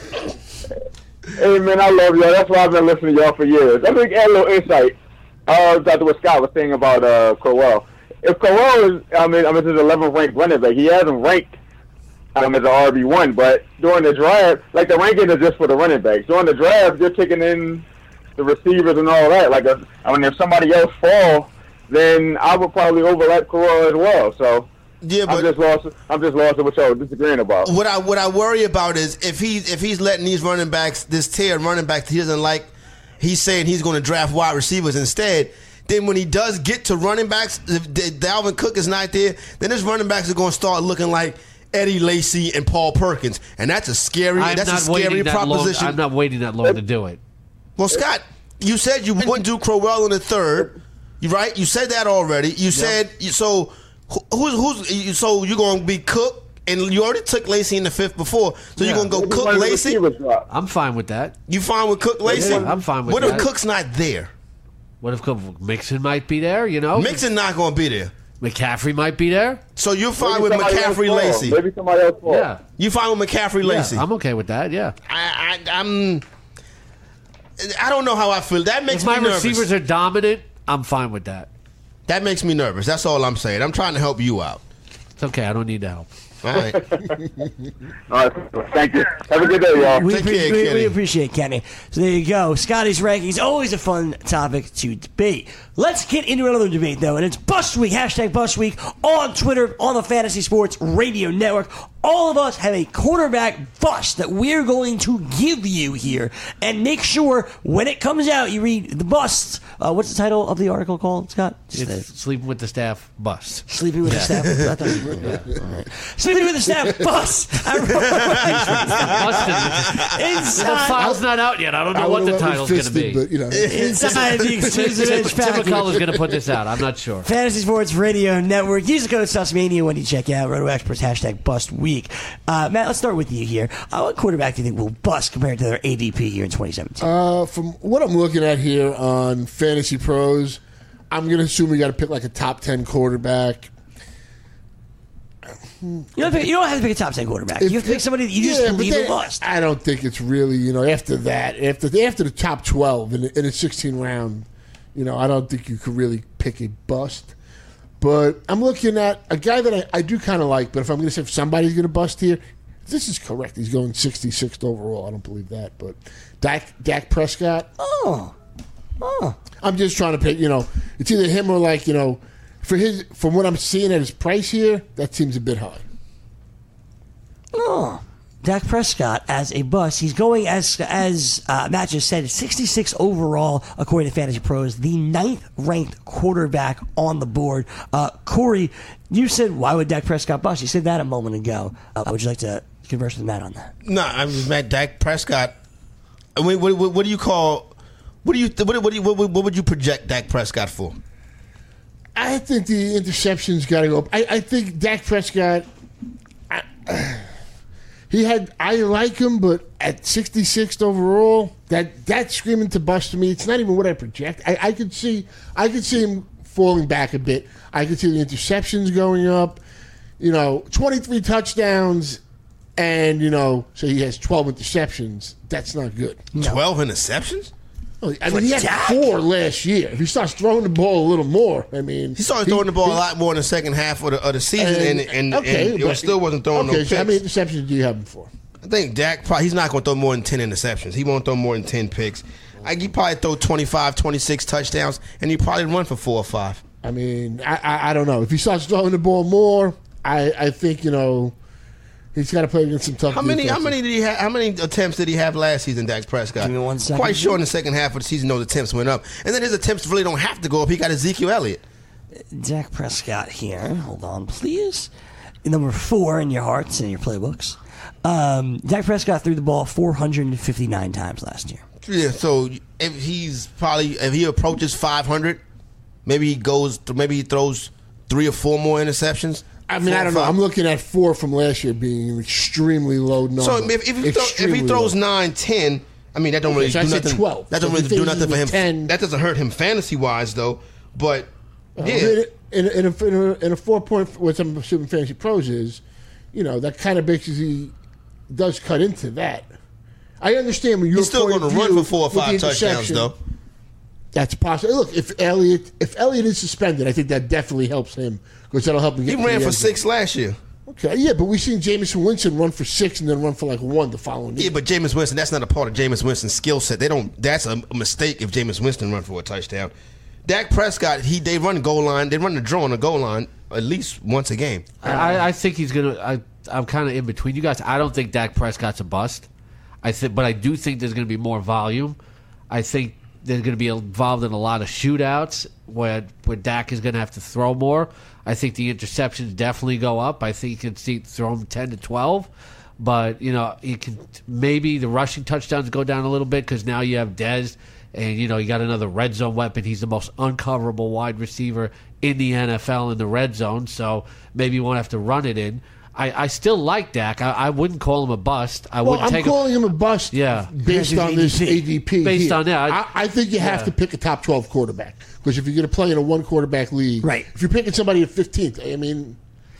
Hey, man, I love y'all. That's why I've been listening to y'all for years. Let me add a little insight to what Scott was saying about Crowell. If Crowell is, his 11th ranked running back, he hasn't ranked as an RB1, but during the draft, like the ranking is just for the running backs. During the draft, you're taking in the receivers and all that. Like, if somebody else falls, then I would probably overlap Crowell as well. So yeah, but I'm just lost at what y'all disagreeing about. What I worry about is if he's letting these running backs, this tier of running backs he doesn't like, he's saying he's going to draft wide receivers instead. Then when he does get to running backs, if Dalvin Cook is not there, then his running backs are going to start looking like Eddie Lacy and Paul Perkins, and that's a scary proposition. I'm not waiting that long to do it. Well, Scott, you said you wouldn't do Crowell in the third, right? You said that already. You said so. So you're going to be Cook, and you already took Lacy in the fifth before. So you're going to go Cook, Lacy. I'm fine with that. You fine with Cook, Lacy? Yeah, I'm fine with that. What if Cook's not there? What if Mixon might be there, you know? Mixon not going to be there. McCaffrey might be there. So you're fine with McCaffrey, Lacy? Maybe somebody else falls. Yeah. You fine with McCaffrey, Lacy? Yeah, I'm okay with that, yeah. I don't know how I feel. That makes me nervous. If my receivers are dominant, I'm fine with that. That makes me nervous. That's all I'm saying. I'm trying to help you out. It's okay. I don't need the help. All right. All right. Thank you. Have a good day, y'all. We appreciate Kenny. So there you go. Scotty's rankings, always a fun topic to debate. Let's get into another debate, though, and it's Bust Week, hashtag Bust Week, on Twitter, on the Fantasy Sports Radio Network. All of us have a quarterback bust that we're going to give you here, and make sure when it comes out, you read the busts. What's the title of the article called, Scott? It's Sleeping with the Staff Bust. Sleeping with the Staff. I thought you were right. Sleeping with the Staff bust. The file's not out yet. I don't know what the title's going to be. But, you know. Inside the exclusive edge package. Tim McCullough's going to put this out. I'm not sure. Fantasy Sports Radio Network. Use the code Sussmania when you check out Roto Experts hashtag Bust Week. Matt, let's start with you here. What quarterback do you think will bust compared to their ADP here in 2017? From what I'm looking at here on Fantasy Pros, I'm going to assume we got to pick like a top 10 quarterback. You don't have to pick a top 10 quarterback. You have to pick somebody that you just believe will bust. I don't think it's really, after that, after the top 12 in a 16 round, I don't think you could really pick a bust. But I'm looking at a guy that I do kind of like, but if I'm going to say if somebody's going to bust here, this is correct. He's going 66th overall. I don't believe that. But Dak Prescott. Oh. I'm just trying to pick, it's either him or from what I'm seeing at his price here, that seems a bit high. Oh. Dak Prescott as a bust. He's going, as Matt just said, 66 overall, according to Fantasy Pros, the 9th ranked quarterback on the board. Corey, you said, why would Dak Prescott bust? You said that a moment ago. Would you like to converse with Matt on that? No, I'm just Matt. Dak Prescott. I mean, what do you call? What would you project Dak Prescott for? I think the interceptions got to go up. I think Dak Prescott, I like him, but at 66th overall, that's screaming to bust to me. It's not even what I project. I could see him falling back a bit. I could see the interceptions going up. 23 touchdowns, and so he has 12 interceptions. That's not good. 12 interceptions? I mean, he had 4 last year. If he starts throwing the ball a little more, he started throwing the ball a lot more in the second half of the season, and it still wasn't throwing no picks. So how many interceptions do you have him for? I think Dak, he's not going to throw more than 10 interceptions. He won't throw more than 10 picks. He probably throw 25, 26 touchdowns, and he probably run for 4 or 5. I mean, I don't know. If he starts throwing the ball more, I think, he's got to play against some tough defenses. How many attempts did he have last season, Dak Prescott? Give me 1 second. Quite sure in the second half of the season, those attempts went up. And then his attempts really don't have to go up. He got Ezekiel Elliott. Dak Prescott here. Hold on, please. Number 4 in your hearts and your playbooks. Dak Prescott threw the ball 459 times last year. Yeah, so if he approaches 500, maybe he throws 3 or 4 more interceptions. I mean, I don't know. I'm looking at 4 from last year being an extremely low number. So if he throws 9, 10, I mean, that don't really do nothing. 12. That don't really do nothing for him. 10. That doesn't hurt him fantasy wise, though. But yeah, in a 4-point, what I'm assuming Fantasy Pros is, that kind of basically does cut into that. I understand when you're still going to run for 4 or 5 touchdowns, though. That's possible. Look, if Elliott is suspended, I think that definitely helps him because that'll help him get. He ran for 6 last year. Okay, yeah, but we've seen Jameis Winston run for 6 and then run for 1 the following year. Yeah, but Jameis Winston, that's not a part of Jameis Winston's skill set. That's a mistake if Jameis Winston run for a touchdown. Dak Prescott, they run goal line. They run the draw on the goal line at least once a game. I think he's gonna. I'm kind of in between you guys. I don't think Dak Prescott's a bust. But I do think there's going to be more volume. I think they're going to be involved in a lot of shootouts where Dak is going to have to throw more. I think the interceptions definitely go up. I think you can throw him 10 to 12. But, you can maybe the rushing touchdowns go down a little bit because now you have Dez and, you got another red zone weapon. He's the most uncoverable wide receiver in the NFL in the red zone, so maybe you won't have to run it in. I still like Dak. I wouldn't call him a bust. I'm calling him a bust based on this ADP. Based on that. I think you have to pick a top 12 quarterback. Because if you're going to play in a 1-quarterback league, right. If you're picking somebody at 15th, I mean,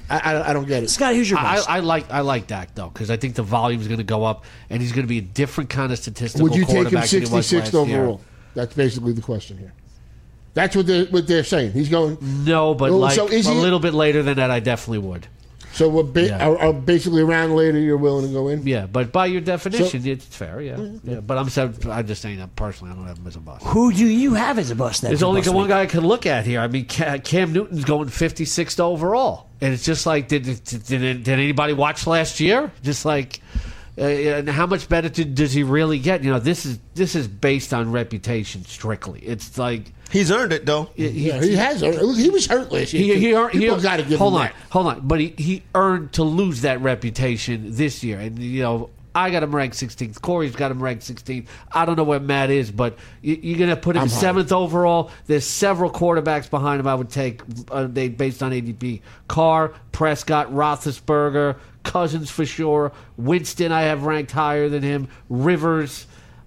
I don't get it. Scott, who's your bust? I like Dak, though, because I think the volume is going to go up, and he's going to be a different kind of statistical quarterback. Would you take him 66th overall? Year. That's basically the question here. That's what they're saying. He's going... No, but a little bit later than that, I definitely would. So we're basically around later you're willing to go in? Yeah, but by your definition, it's fair, yeah. But I'm just saying that personally, I don't have him as a bust. Who do you have as a bust? There's only one guy I can look at here. I mean, Cam Newton's going 56th overall. And it's just like, did anybody watch last year? Just like... and how much better does he really get? This is based on reputation strictly. It's like he's earned it though. He has earned it. He was hurt last year. People got to give him that. Hold on. But he earned to lose that reputation this year. And I got him ranked 16th. Corey's got him ranked 16th. I don't know where Matt is, but you're going to put him 7th overall. There's several quarterbacks behind him I would take based on ADP. Carr, Prescott, Roethlisberger, Cousins for sure. Winston I have ranked higher than him. Rivers.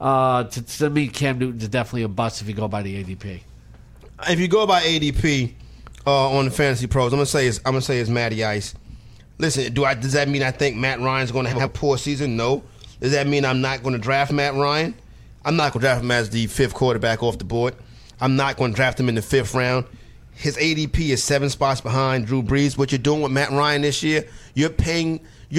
To me, Cam Newton's definitely a bust if you go by the ADP. If you go by ADP on the Fantasy Pros, I'm gonna say it's Matty Ice. Listen, does that mean I think Matt Ryan's going to have a poor season? No. Does that mean I'm not going to draft Matt Ryan? I'm not going to draft him as the 5th quarterback off the board. I'm not going to draft him in the 5th round. His ADP is 7 spots behind Drew Brees. What you're doing with Matt Ryan this year, you're paying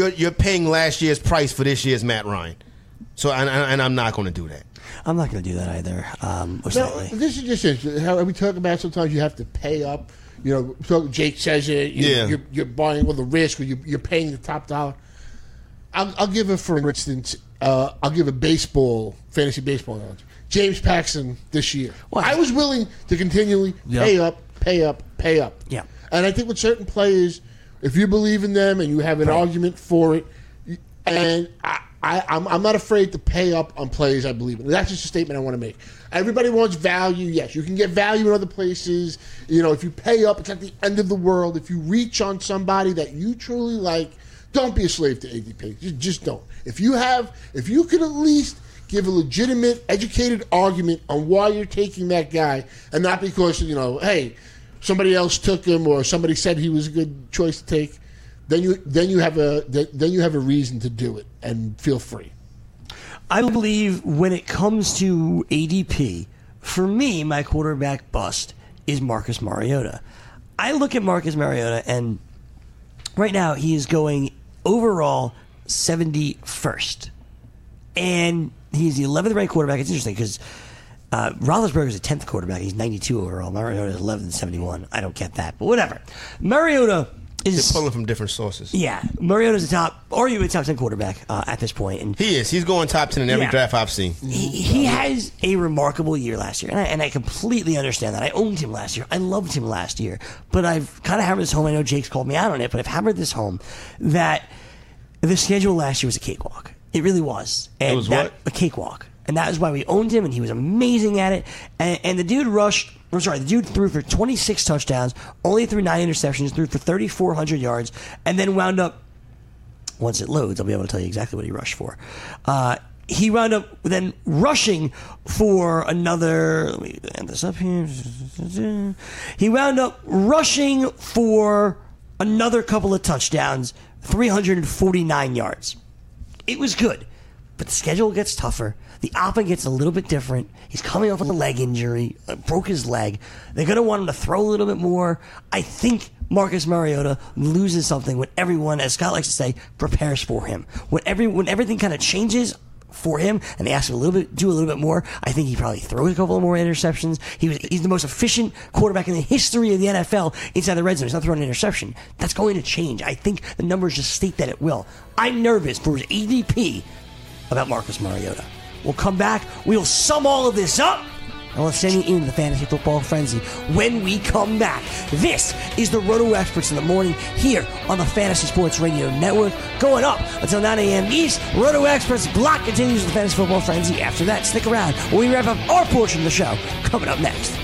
last year's price for this year's Matt Ryan. So and I'm not going to do that. I'm not going to do that either. This is just how we talk about. Sometimes you have to pay up. So Jake says it. You're buying with a risk, or you're paying the top dollar. I'll give it, for instance, I'll give a fantasy baseball analogy. James Paxton this year. What? I was willing to continually pay up. Yeah. And I think with certain players, if you believe in them and you have an argument for it, and I'm not afraid to pay up on players I believe in. That's just a statement I want to make. Everybody wants value. Yes, you can get value in other places. If you pay up, it's at the end of the world. If you reach on somebody that you truly like, don't be a slave to ADP. Just don't. If you could at least give a legitimate, educated argument on why you're taking that guy, and not because hey, somebody else took him or somebody said he was a good choice to take, then you have a reason to do it, and feel free. I believe when it comes to ADP, for me, my quarterback bust is Marcus Mariota. I look at Marcus Mariota, and right now he is going overall 71st. And he's the 11th ranked quarterback. It's interesting because Roethlisberger is the 10th quarterback. He's 92 overall. Mariota is 11th and 71. I don't get that, but whatever. Mariota is... They're pulling from different sources. Yeah. Mariota's the arguably top 10 quarterback at this point. And he is. He's going top 10 in every draft I've seen. He has a remarkable year last year, and I completely understand that. I owned him last year. I loved him last year. But I've kind of hammered this home. I know Jake's called me out on it, but I've hammered this home that the schedule last year was a cakewalk. It really was. And it was what? A cakewalk. And that is why we owned him, and he was amazing at it. And the dude the dude threw for 26 touchdowns, only threw 9 interceptions, threw for 3,400 yards, and then wound up, once it loads, I'll be able to tell you exactly what he rushed for. He wound up then rushing for another, let me end this up here. He wound up rushing for another couple of touchdowns, 349 yards. It was good, but the schedule gets tougher. The offense gets a little bit different. He's coming off with a leg injury, broke his leg. They're going to want him to throw a little bit more. I think Marcus Mariota loses something when everyone, as Scott likes to say, prepares for him. When everything kind of changes for him and they ask him do a little bit more, I think he probably throws a couple of more interceptions. He's the most efficient quarterback in the history of the NFL inside the red zone. He's not throwing an interception. That's going to change. I think the numbers just state that it will. I'm nervous for his ADP about Marcus Mariota. We'll come back. We'll sum all of this up, and we'll send you into the Fantasy Football Frenzy when we come back. This is the Roto Experts in the Morning here on the Fantasy Sports Radio Network. Going up until 9 a.m. East. Roto Experts block continues with the Fantasy Football Frenzy. After that, stick around when we wrap up our portion of the show. Coming up next.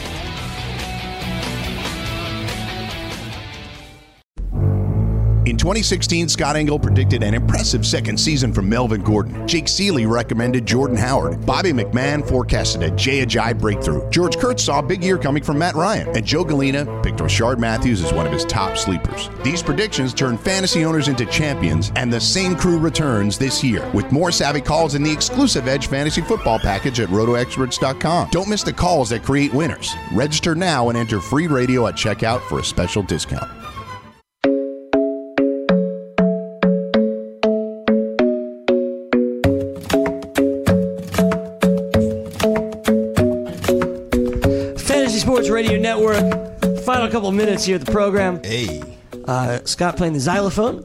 In 2016, Scott Engel predicted an impressive second season from Melvin Gordon. Jake Seeley recommended Jordan Howard. Bobby McMahon forecasted a Jay Ajayi breakthrough. George Kurtz saw a big year coming from Matt Ryan. And Joe Galena picked Rashard Matthews as one of his top sleepers. These predictions turned fantasy owners into champions, and the same crew returns this year with more savvy calls in the exclusive Edge Fantasy Football package at RotoExperts.com. Don't miss the calls that create winners. Register now and enter free radio at checkout for a special discount. Radio Network. Final couple of minutes here at the program. Hey. Scott playing the xylophone.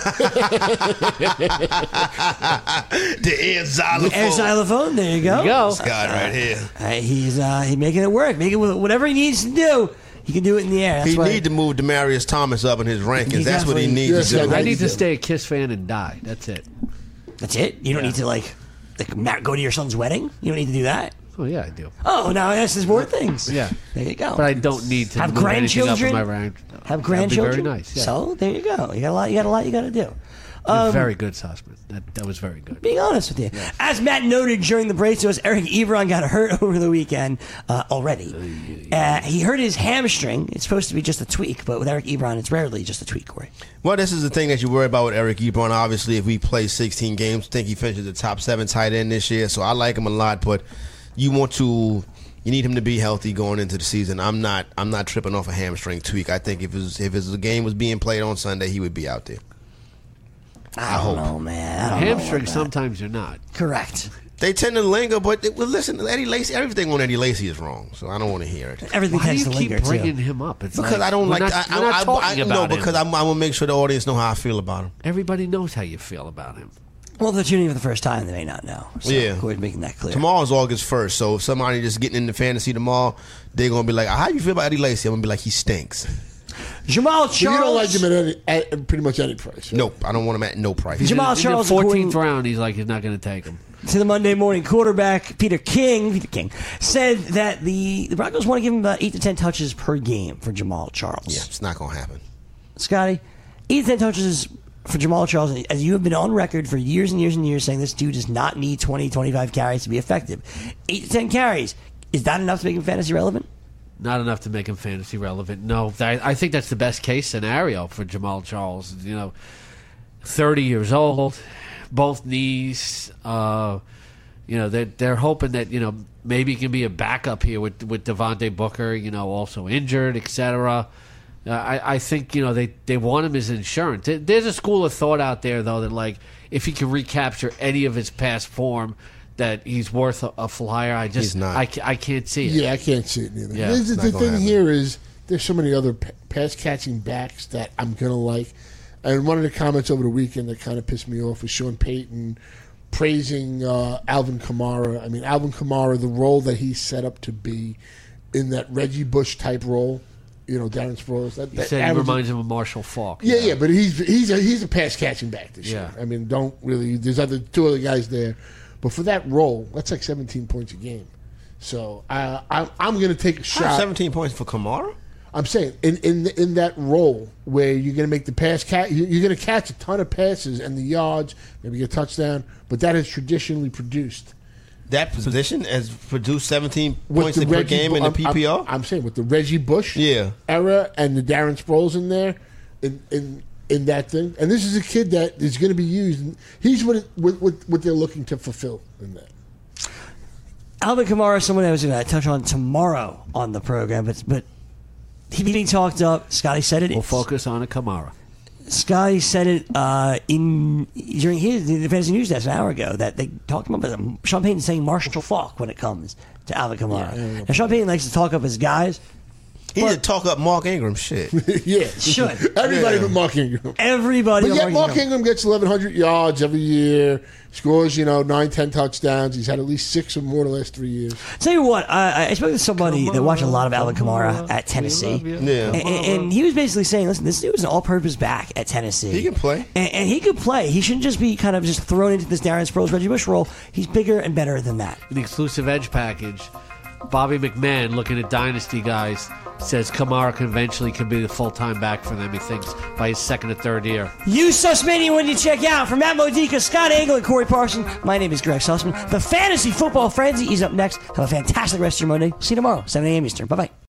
The air xylophone. The air xylophone. There you go. Scott right here. He's making it work. Making whatever he needs to do. He can do it in the air. He needs to move Demaryius Thomas up in his rankings. That's what he needs to do. I need to stay a Kiss fan and die. That's it. That's it? You don't need to like go to your son's wedding? You don't need to do that? Oh, yeah, I do. Oh, now there's more things. Yeah. There you go. But I don't need to have move grandchildren. Up in my rank. Have grandchildren. That'd be very nice. Yeah. So there you go. You got a lot you got to do. Very good, Sussman. That was very good. Being honest with you. Yeah. As Matt noted during the break to us, Eric Ebron got hurt over the weekend already. He hurt his hamstring. It's supposed to be just a tweak, but with Eric Ebron, it's rarely just a tweak, Corey. Well, this is the thing that you worry about with Eric Ebron. Obviously, if we play 16 games, I think he finishes the top 7 tight end this year, so I like him a lot, but you need him to be healthy going into the season. I'm not tripping off a hamstring tweak. I think if his game was being played on Sunday, he would be out there. I don't know, man. Hamstrings sometimes are not. Correct. They tend to linger, but listen, Eddie Lacy. Everything on Eddie Lacy is wrong, so I don't want to hear it. Everything tends to linger. Why do you keep bringing him up? It's because I don't like. Because I want to make sure the audience know how I feel about him. Everybody knows how you feel about him. Well, if they're tuning in for the first time, they may not know. So yeah. Corey's making that clear. Tomorrow's August 1st, so if somebody just getting into fantasy tomorrow, they're going to be like, how do you feel about Eddie Lacy? I'm going to be like, he stinks. Jamal But you don't like Charles. him at pretty much any price. Right? Nope, I don't want him at no price. Jamal In the Charles, 14th round, he's like, he's not going to take him. to the Monday morning quarterback, Peter King said that the Broncos want to give him about 8 to 10 touches per game for Jamal Charles. Yeah, it's not going to happen. Scotty, 8 to 10 touches for Jamal Charles, as you have been on record for years and years and years saying this dude does not need 20, 25 carries to be effective. 8 to 10 carries, is that enough to make him fantasy relevant? Not enough to make him fantasy relevant. No, I think that's the best case scenario for Jamal Charles. 30 years old, both knees. They're hoping that maybe he can be a backup here with Devontae Booker. Also injured, etc. I think they want him as insurance. There's a school of thought out there though that like if he can recapture any of his past form, that he's worth a flyer. He's not. I can't see it. Yeah, I can't see it either. Yeah. The thing here is there's so many other pass catching backs that I'm gonna like. And one of the comments over the weekend that kind of pissed me off was Sean Payton praising Alvin Kamara. I mean, Alvin Kamara, the role that he's set up to be in that Reggie Bush type role. Darren Sproles. He said he reminds him of Marshall Faulk. Yeah, but he's a pass catching back this year. Yeah. I mean, don't really. There's two other guys there, but for that role, that's like 17 points a game. So I'm going to take a shot. 17 points for Kamara? I'm saying in that role where you're going to make the pass you're going to catch a ton of passes and the yards, maybe a touchdown, but that has traditionally produced. That position has produced 17 points per game in the PPR? I'm saying with the Reggie Bush era and the Darren Sproles in there, in that thing. And this is a kid that is going to be used. He's what they're looking to fulfill in that. Alvin Kamara, someone I was going to touch on tomorrow on the program, but he being talked up. Scotty said it. We'll focus on a Kamara. Scotty said it during the Fantasy News Desk an hour ago that they talked about Sean Payton saying Marshall Faulk when it comes to Alvin Kamara. Yeah. Now, Sean Payton likes to talk up his guys. He need to talk up Mark Ingram shit. Yeah. Should. Everybody but Mark Ingram. Everybody But but yet Mark Ingram gets 1,100 yards every year, scores, 9, 10 touchdowns. He's had at least 6 or more the last 3 years. Tell you what, I spoke to somebody that watched a lot of Alvin Kamara at Tennessee. Yeah. And he was basically saying, listen, this dude was an all-purpose back at Tennessee. He can play. And he could play. He shouldn't just be kind of just thrown into this Darren Sproles, Reggie Bush role. He's bigger and better than that. The exclusive edge package, Bobby McMahon, looking at Dynasty guys, says Kamara conventionally could be the full-time back for them, he thinks, by his second or third year. You Sussmania when you check out. From Matt Modica, Scott Angle, and Corey Parson, my name is Greg Sussman. The Fantasy Football Frenzy is up next. Have a fantastic rest of your Monday. See you tomorrow, 7 a.m. Eastern. Bye-bye.